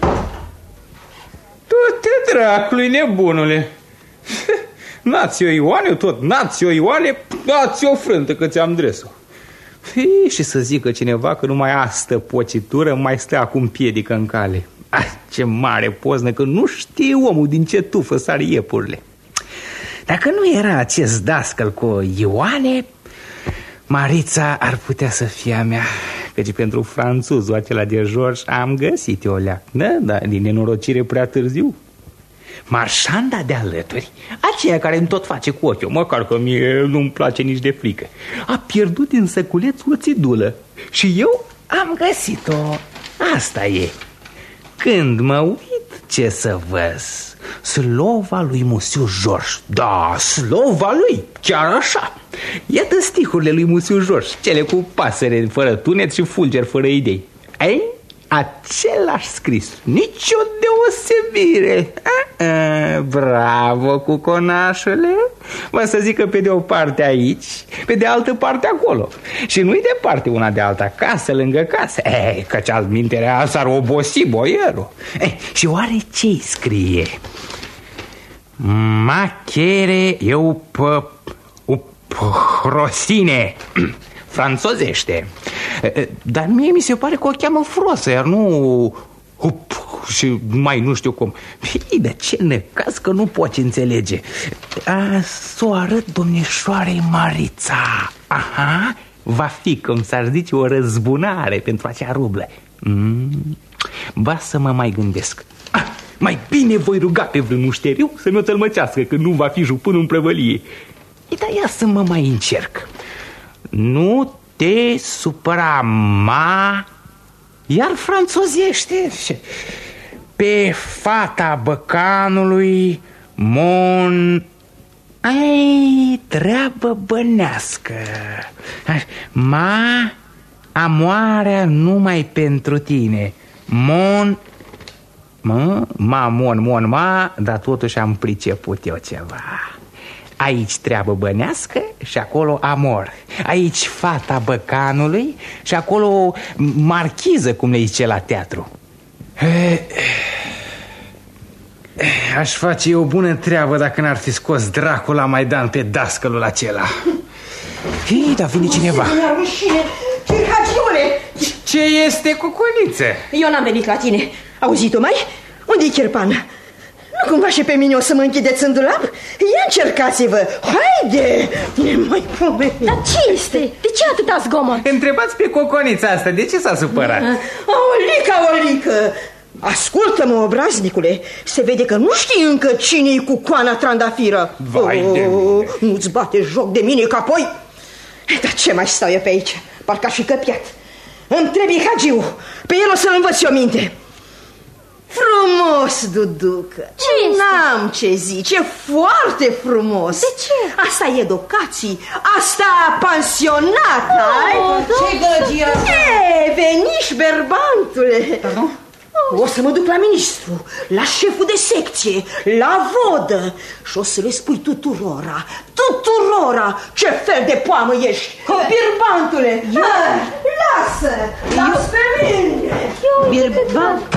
Du-te dracului, nebunule! Nați-o Ioane, tot nați-o Ioane, dați-o frântă că ți-am dres-o. Și să zică cineva că numai astă pocitură mai stă acum piedică în cale. Ah, ce mare poznă, că nu știe omul din ce tufă sar iepurile. Dacă nu era acest dascăl cu Ioane, Marița ar putea să fie a mea. Căci pentru franțuzul acela de George am găsit o leac. Da, da, din nenorocire prea târziu. Marșanda de alături, aceea care îmi tot face cu ochiul, măcar că mie nu-mi place nici de frică, a pierdut din săculeț o țidulă și eu am găsit-o. Asta e. Când mă uit, ce să văz? Slova lui Musiu George. Da, slova lui, chiar așa. Iată stihurile lui Musiu George, cele cu pasăre fără tunet și fulger fără idei. Ei? Același scris, nici o deosebire. a, a, Bravo, cuconașule. Vă să zic că pe de o parte aici, pe de altă parte acolo. Și nu-i departe una de alta, casă lângă casă. Ei, căci altminterea s-ar obosi boierul. Ei, și oare ce-i scrie? Machere eu rosine. Franțozește. Dar mie mi se pare că o cheamă Frosă, iar nu Up, și mai nu știu cum. Ei, de ce necaz că nu poți înțelege? Să o arăt domnișoarei Marița. Aha, va fi, cum s-ar zice, o răzbunare pentru acea rublă. mm, Ba să mă mai gândesc. ah, Mai bine voi ruga pe vreun mușteriu să mi-o tălmăcească, că nu va fi jupânul în prăvălie. Ei, dar ia să mă mai încerc. Nu te supăra, ma, iar franțozește. Pe fata băcanului mon... Ai, treabă bănească. Ma, amoarea numai pentru tine. Mon... Ma, ma, mon, mon, ma, dar totuși am priceput eu ceva. Aici treabă bănească și acolo amor. Aici fata băcanului și acolo marchiză, cum le zice la teatru. Aș face o bună treabă dacă n-ar fi scos dracul la Maidan pe dascălul acela. Hei, dar vine cineva. Ce este, cucuniță? Eu n-am venit la tine. Auzit-o mai? Unde-i Chirpan? Nu cumva și pe mine o să mă închideți în dulap? Ia încercați-vă, haide! Mai pomeni. Dar ce este? De ce atâta zgomot? Întrebați pe coconița asta, de ce s-a supărat? Olica, Olică! Ascultă-mă, obraznicule, se vede că nu știi încă cine-i cu coana trandafiră. Vai oh, de mine. Nu-ți bate joc de mine, că apoi... Dar ce mai stau eu pe aici? Parcă aș fi căpiat. Îmi trebuie Hagiu, pe el o să-l învăț eu minte. Frumos, Duducă. Ce este? N-am ce zice, e foarte frumos. De ce? Asta e educații, asta pansionat, ai? Oh, ce gălăgie asta? E, veniși, berbantule. Pardon? O să mă duc la ministru, la șeful de secție, la vodă și o să le spui tuturora, tuturora ce fel de poamă ești, birbantule. Lasă, las pe mine. Birbant.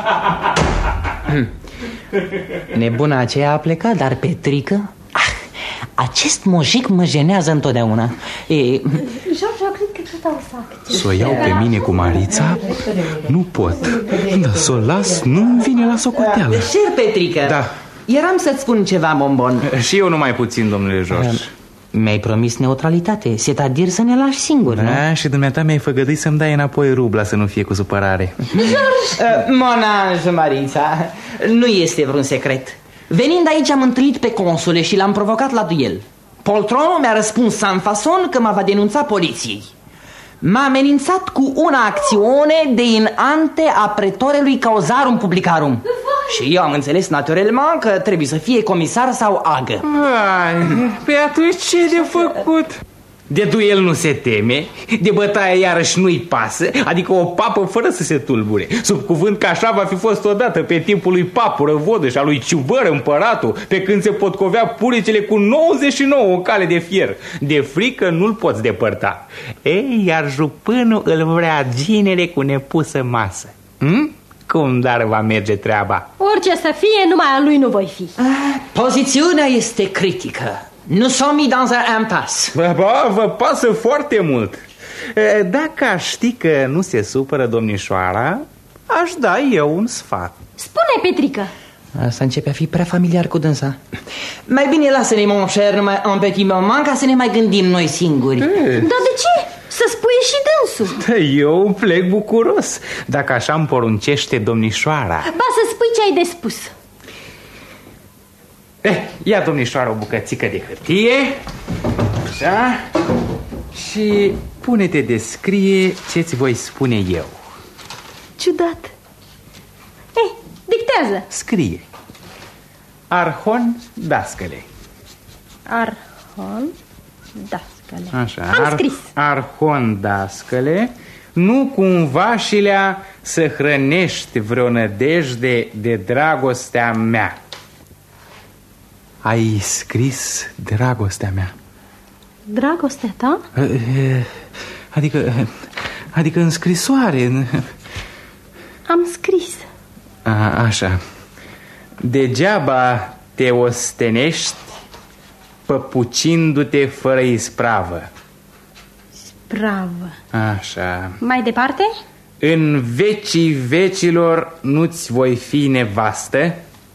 Nebuna aceea a plecat, dar Petrică? Ah, Acest mojic mă jenează întotdeauna. E... George, cred că tot au fac. Să o iau pe mine cu Marița? Nu pot. Dar să o las, nu-mi vine la socoteală. Șer Petrică, da. Eram să-ți spun ceva, bombon. Și eu numai puțin, domnule George. Mi-ai promis neutralitate, c'est-à-dire să ne lași singur, da, nu? Și dumneata mi-ai făgăduit să-mi dai înapoi rubla, să nu fie cu supărare. George! uh, Mon ange, Marița, nu este vreun secret. Venind aici am întâlnit pe consule și l-am provocat la duel. Poltronul mi-a răspuns sans fason că mă va denunța poliției. M-a amenințat cu una acțiune de in ante a pretorelui causarum publicarum. Și eu am înțeles naturellement că trebuie să fie comisar sau agă. Ai, pe atunci ce de făcut? De duel nu se teme, de bătaie iarăși nu-i pasă, adică o papă fără să se tulbure. Sub cuvânt că așa va fi fost odată pe timpul lui Papură Vodă și a lui Ciubăr împăratul, pe când se potcovea puricele cu nouăzeci și nouă în cale de fier. De frică nu-l poți depărta. Ei, iar jupânul îl vrea ginele cu nepusă masă. Hm? Cum dar va merge treaba? Orice să fie, numai a lui nu voi fi. Ah, pozițiunea este critică. Nous sommes mis dans un impasse. Ba, vă pasă foarte mult. Dacă aș ști că nu se supără domnișoara, aș da eu un sfat. Spune, Petrică. Asta începe a fi prea familiar cu dânsa. Mai bine lasă-ne, mon cher, numai un petit moment ca să ne mai gândim noi singuri. Dar de ce? Să spui și dânsul. Eu plec bucuros, dacă așa îmi poruncește domnișoara. Ba, să spui ce ai de spus. Eh, ia, domnișoară, o bucățică de hârtie. Așa. Și pune-te de scrie ce-ți voi spune eu. Ciudat. Eh, dictează. Scrie. Arhon dascăle. Arhon dascăle. Așa. Am Ar scris. Arhon dascăle, nu cumva și le-a să hrănești vreo nădejde de dragostea mea. Ai scris dragostea mea. Dragostea ta? Adică, adică în scrisoare. Am scris. A, așa. Degeaba te ostenești păpucindu-te fără ispravă. Ispravă. Așa. Mai departe? În vecii vecilor nu-ți voi fi nevastă.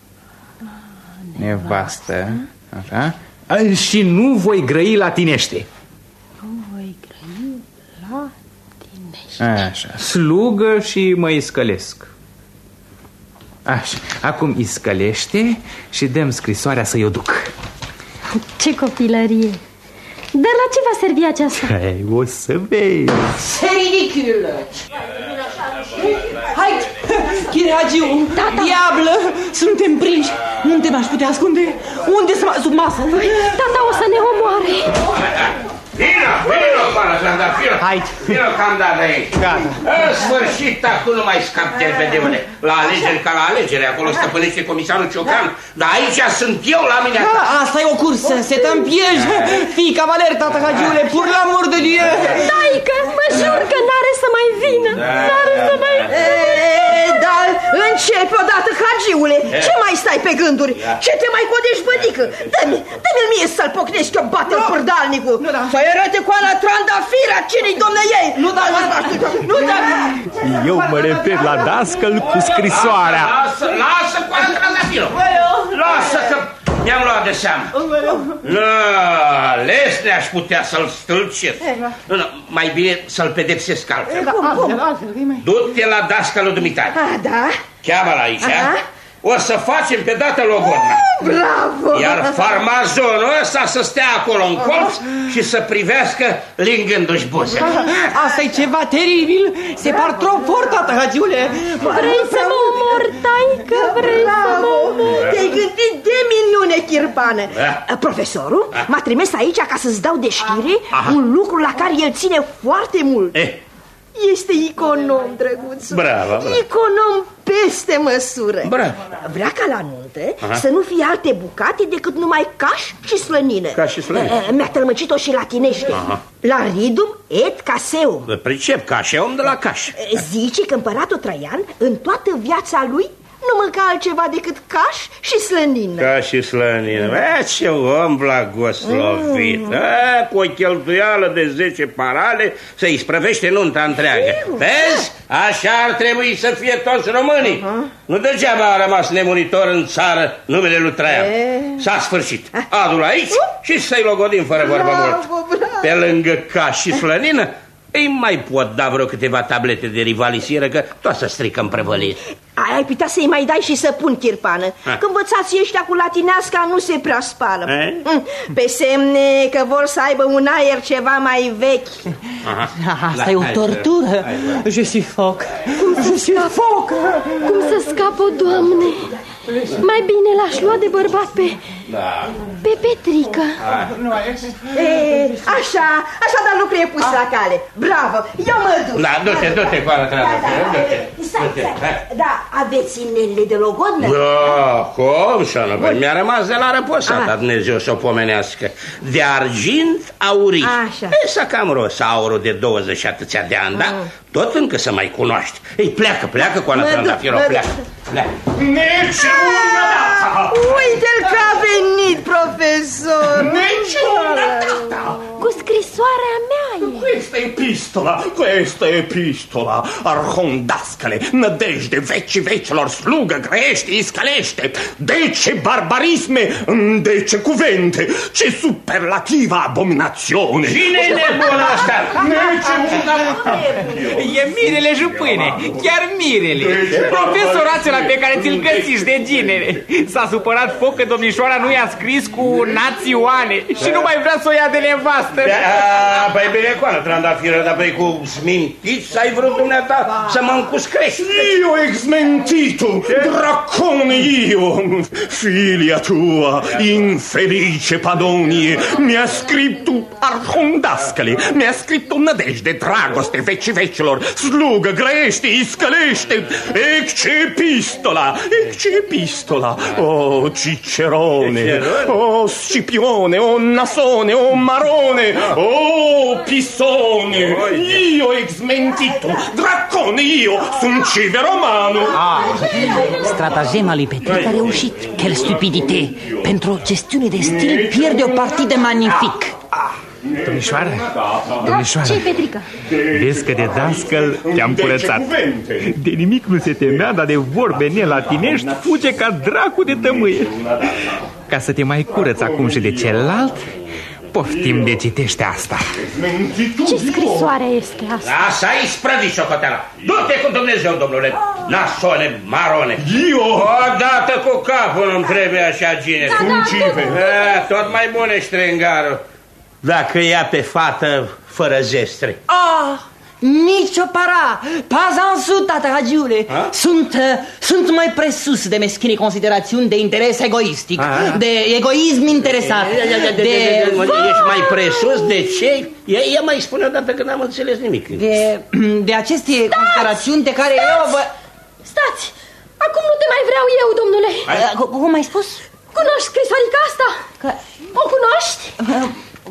Nevastă, așa. Și nu voi grăi latinește. Nu voi grăi latinește. Așa, slugă și mă iscălesc. Așa, acum iscălește și dăm scrisoarea să-i o duc. Ce copilărie. Dar la ce va servi aceasta? Hai, o să vezi. Ce ridicul! Hai, Chiragiu, diablă, suntem prinși. Unde m-aș putea ascunde? Unde să mă... sub masă? Tata o să ne omoare. Vino, vino, pana, Trandafiră. Hai. Vino că am dat de aici. Gata. În sfârșit, acum nu mai scap de repede. La alegeri ca la alegere, acolo stăpânește comisarul Ciocan. Dar aici sunt eu la mine. Da, asta e o cursă, se t'ampiej. Fii cavaler, tata Hagiule, pur la mur de Dieu. Taică, mă jur că n-are să mai vină. N-are să mai vină. Dar începe odată, Hagiule. Ce mai stai pe gânduri? Ce te mai codești, bădică? Dă-mi, dă-mi-l mie să-l pocnesc eu, bate-l purdalnicul. Păi arăte cu ala Trandafira, cine-i domne ei? Nu da, nu da. Eu mă refer la dascăl cu scrisoarea. Lasă, lasă cu ala Trandafiră. Lasă că mi-am luat de seamă. Nu, lesne aș putea să-l stâlcesc. Nu, nu, mai bine să-l pedepsesc altfel. Du-te la dascălul dumitare. Ah, da? Cheamă-l aici. O să facem pe dată logodna. Bravo! Iar farmazonul ăsta să stea acolo în colț și să privească lingându-și buzele. Asta e ceva teribil. Se par trop fort, tata Hagiule. Vrei să mă omor, taică? Vrei să mă omor? Te-ai gândit de minune, Chirpană. Profesorul m-a trimis aici ca să-ți dau de știre un lucru la care el ține foarte mult. Eh. Este econom, drăguțul. Bravo, bravo. Econom peste măsură. Bravo. Vrea ca la nuntă să nu fie alte bucate decât numai caș și slănină. Caș și slănină. Mi-a tălmăcit-o și latinește. Aha. La ridum et caseum. Pricep, cașeum de la caș. Zice că împăratul Traian, în toată viața lui, nu mânca altceva decât caș și slănină. Caș și slănină. E, ce om blagoslovit. Mm. E, cu o cheltuială de zece parale se isprăvește nunta întreagă. Vezi? Așa ar trebui să fie toți românii. Uh-huh. Nu degeaba a rămas nemuritor în țară numele lui Traian. S-a sfârșit. Adu-l aici uh? și să-i logodim fără vorbă mult. Pe lângă caș și slănină îi mai pot da vreo câteva tablete de rivalisieră, că tot să stricăm prăvălie. Ai putea să-i mai dai și săpun, Chirpană. Că învățați ăștia cu latineasca nu se prea spală. Pe semne că vor să aibă un aer ceva mai vechi. Aha. Asta e o tortură. Je suis foc. Cum să scap? Cum să scap, o Doamne? Mai bine l-aș lua de bărbat pe... Da. Pe Petrica. E, așa, așa, dar lucrul e pus ah. la cale. Bravo, eu mă duc. Da, du-te, du-te cu ala treabă. Da, da, stai, stai. Da, aveți inelele de logodnă? Da, cum să nu? Păi mi-a rămas de la răposata, Dumnezeu să o pomenească. De argint aurii. Așa. E să cam rost aurul de douăzeci și atâția de ani, da? Tot încă să mai cunoști. Ei, pleacă, pleacă cu ala trandafiro, pleacă. Nici una data! Uite-l că a venit, profesor! Nici una data! Cu scrisoarea mea e. Questa epistola, questa epistola, arhondascale, nădejde vecii vecilor, slugă, grești, iscălește, dece barbarisme, dece cuvinte, ce superlativa abominațiune! Cine-i nebun ăsta? Nici una data! E Mirele Jupâine, chiar Mirele. Profesor acela pe care ți-l găsiși de ginere. S-a supărat foc că domnișoara nu i-a scris cu națioane și nu mai vrea să o ia de nevastă. Păi bine, coană, trandafiră, dar păi cu smintiți ai vrut dumneata să mă încuscrești. Io exmentito, dracone io, filia tua, infelice Padonie, mi-a scritto arhondascale, mi-a scritto nădejde, dragoste, veci vecilor, slugă, grește, iscălește, ecce epistola, ecce epistola, o Cicerone, o Scipione, o Nasone, o Marone, o Pisone, io exmentito, dracone io, sunt cive romano. Ah, stratagema lui Petrica a reușit. Quelle stupidité! Pentru o chestiune de stil pierde o partidă magnific. Domnișoară, domnișoară, ce-i, Petrica? Vezi că de dascăl te-am curățat. De nimic nu se temea, dar de vorbe nelatinești fuge ca dracu de tămâie. Ca să te mai curăț acum și de celălalt, poftim de citește asta. Ce scrisoare este asta? Lasă-i sprăvi, șocoteala. Du-te cu Dumnezeu, domnule Nasone, Marone. Eu? Odată cu capul nu-mi trebuie așa ginere. Da, da, tot mai bun e ștrengarul dacă ia pe fată fără zestre. Ah, nici o para. Pas en sus, tata Ragiule. Sunt, uh, sunt mai presus de meschine considerațiuni de interes egoistic. Aha. De egoism interesat. De, de, de, ești mai presus? De ce? Ea mai spune odată că n-am înțeles nimic. De, de aceste stați, considerațiuni de care stați, eu vă... Stați! Acum nu te mai vreau eu, domnule. Uh, cum ai spus? Cunoști scrisorica asta? Că... O cunoști? Uh,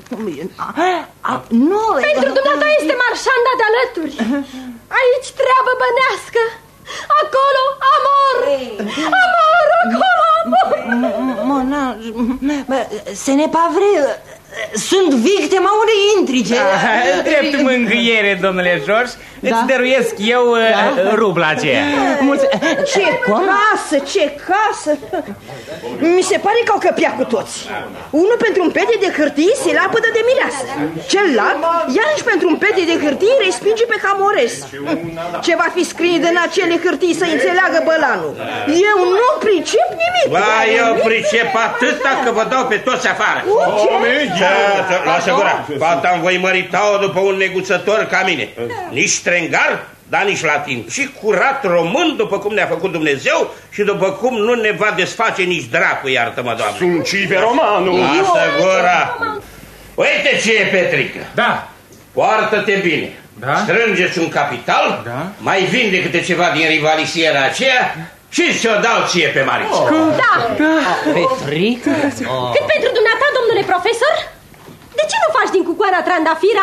Nu, pentru dumneata este marșanda de alături. Aici treabă bănească, acolo amor. Amor, acolo amor. Ce n'est pas vrai. Sunt victima unei intrige. Drept mângâiere, domnule George. Da? Îți dăruiesc eu da? rubla aceea. Ce casă, ce casă. Mi se pare că au căpiat cu toți. Unul pentru un pete de hârtie se lapădă de mireasă. Celălalt, iarăși pentru un pete de hârtie, respinge pe Camores. Ce va fi scris în acele hârtii să înțeleagă bălanul? Eu nu pricep nimic. Ba, eu pricep atâta că vă dau pe toți afară. Ce? Lasă gura, fata-mi voi mărita-o după un neguțător ca mine. Nici strengar, dar nici latin. Și curat român, după cum ne-a făcut Dumnezeu și după cum nu ne va desface nici dracu, iartă-mă, Doamne. Sunt cive romanu. Lasă gura. Uite ce e, Petrică. Da. Poartă-te bine. Da? Strângeți un capital, da? Mai vinde câte ceva din rivalisiera aceea și ți-o dau ție pe Marici. Oh. Da. Da. Petrică? Oh. Cât pentru dumneata, domnule profesor? De ce nu faci din cucoara trandafira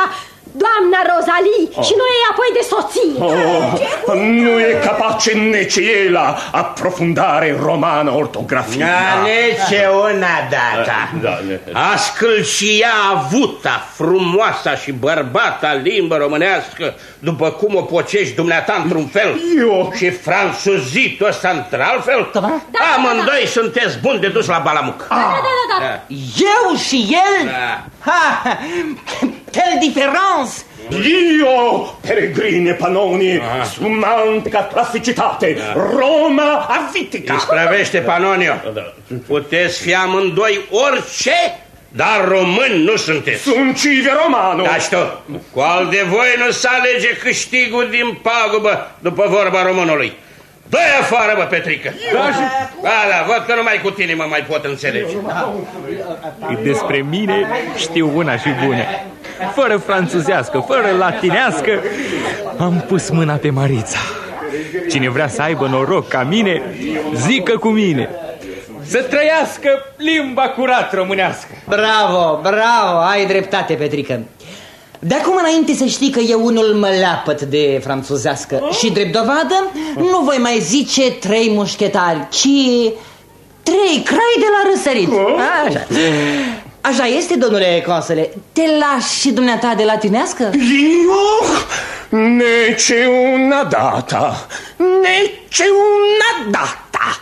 doamna Rosalie oh. și noi apoi de soție. Oh, nu e capace nici el a aprofundare romană ortografia. Da, nici una data. Da, da. Ascăl și ea avuta, frumoasa și bărbata limbă românească, după cum o pocești dumneata într-un fel Eu. și franțuzitul ăsta într-altfel. Da, da, amândoi da, da. sunteți buni de dus la balamuc. Da, da, da, da. Da. Eu și el? Da. Ha, quelle différence! Io, Peregrine Panoni, ah. sumantica classicitate, ah. Roma avitica. Isprăvește, Panonio. Puteți fi amândoi orice, dar români nu sunteți. Sunt cive romano. Da, știu. Cu al de voi nu se alege câștigul din pagubă, după vorba românului. Dă-i afară, bă, Petrică. Da, da, văd că numai cu tine mă mai pot înțelege. Despre mine știu una și bună. Fără franțuzească, fără latinească, am pus mâna pe Marița. Cine vrea să aibă noroc ca mine, zică cu mine. Să trăiască limba curat românească. Bravo, bravo, ai dreptate, Petrică. De acum înainte să știi că eu unul mă leapăt de franțuzească. Oh. Și drept dovadă, nu voi mai zice trei mușchetari, ci trei crai de la răsărit. Oh. Așa. Așa este, domnule consule. Te lași și dumneata de latinească? Eu? Nece una data. Nece una data.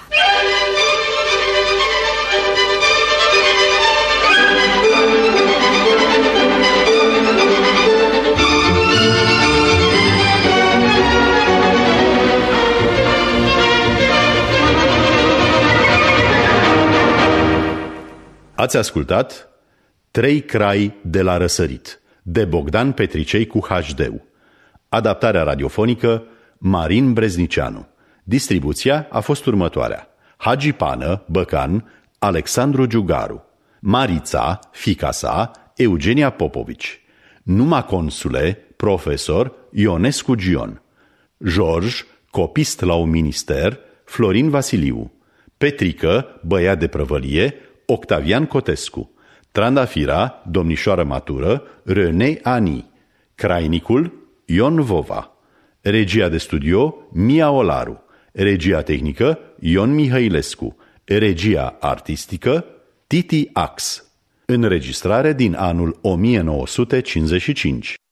Ați ascultat Trei crai de la răsărit de Bogdan Petricei cu H D. Adaptarea radiofonică Marin Breznicianu. Distribuția a fost următoarea: Hagi Pană, Băcan, Alexandru Giugaru, Marița, fiica sa, Eugenia Popovici, Numa Consule, profesor, Ionescu Gion, George, copist la un minister, Florin Vasiliu, Petrică, băiat de prăvălie, Octavian Cotescu, Trandafira, domnișoară matură, René Ani, Crainicul, Ion Vova, regia de studio, Mia Olaru, regia tehnică, Ion Mihailescu, regia artistică, Titi Ax, înregistrare din anul o mie nouă sute cincizeci și cinci.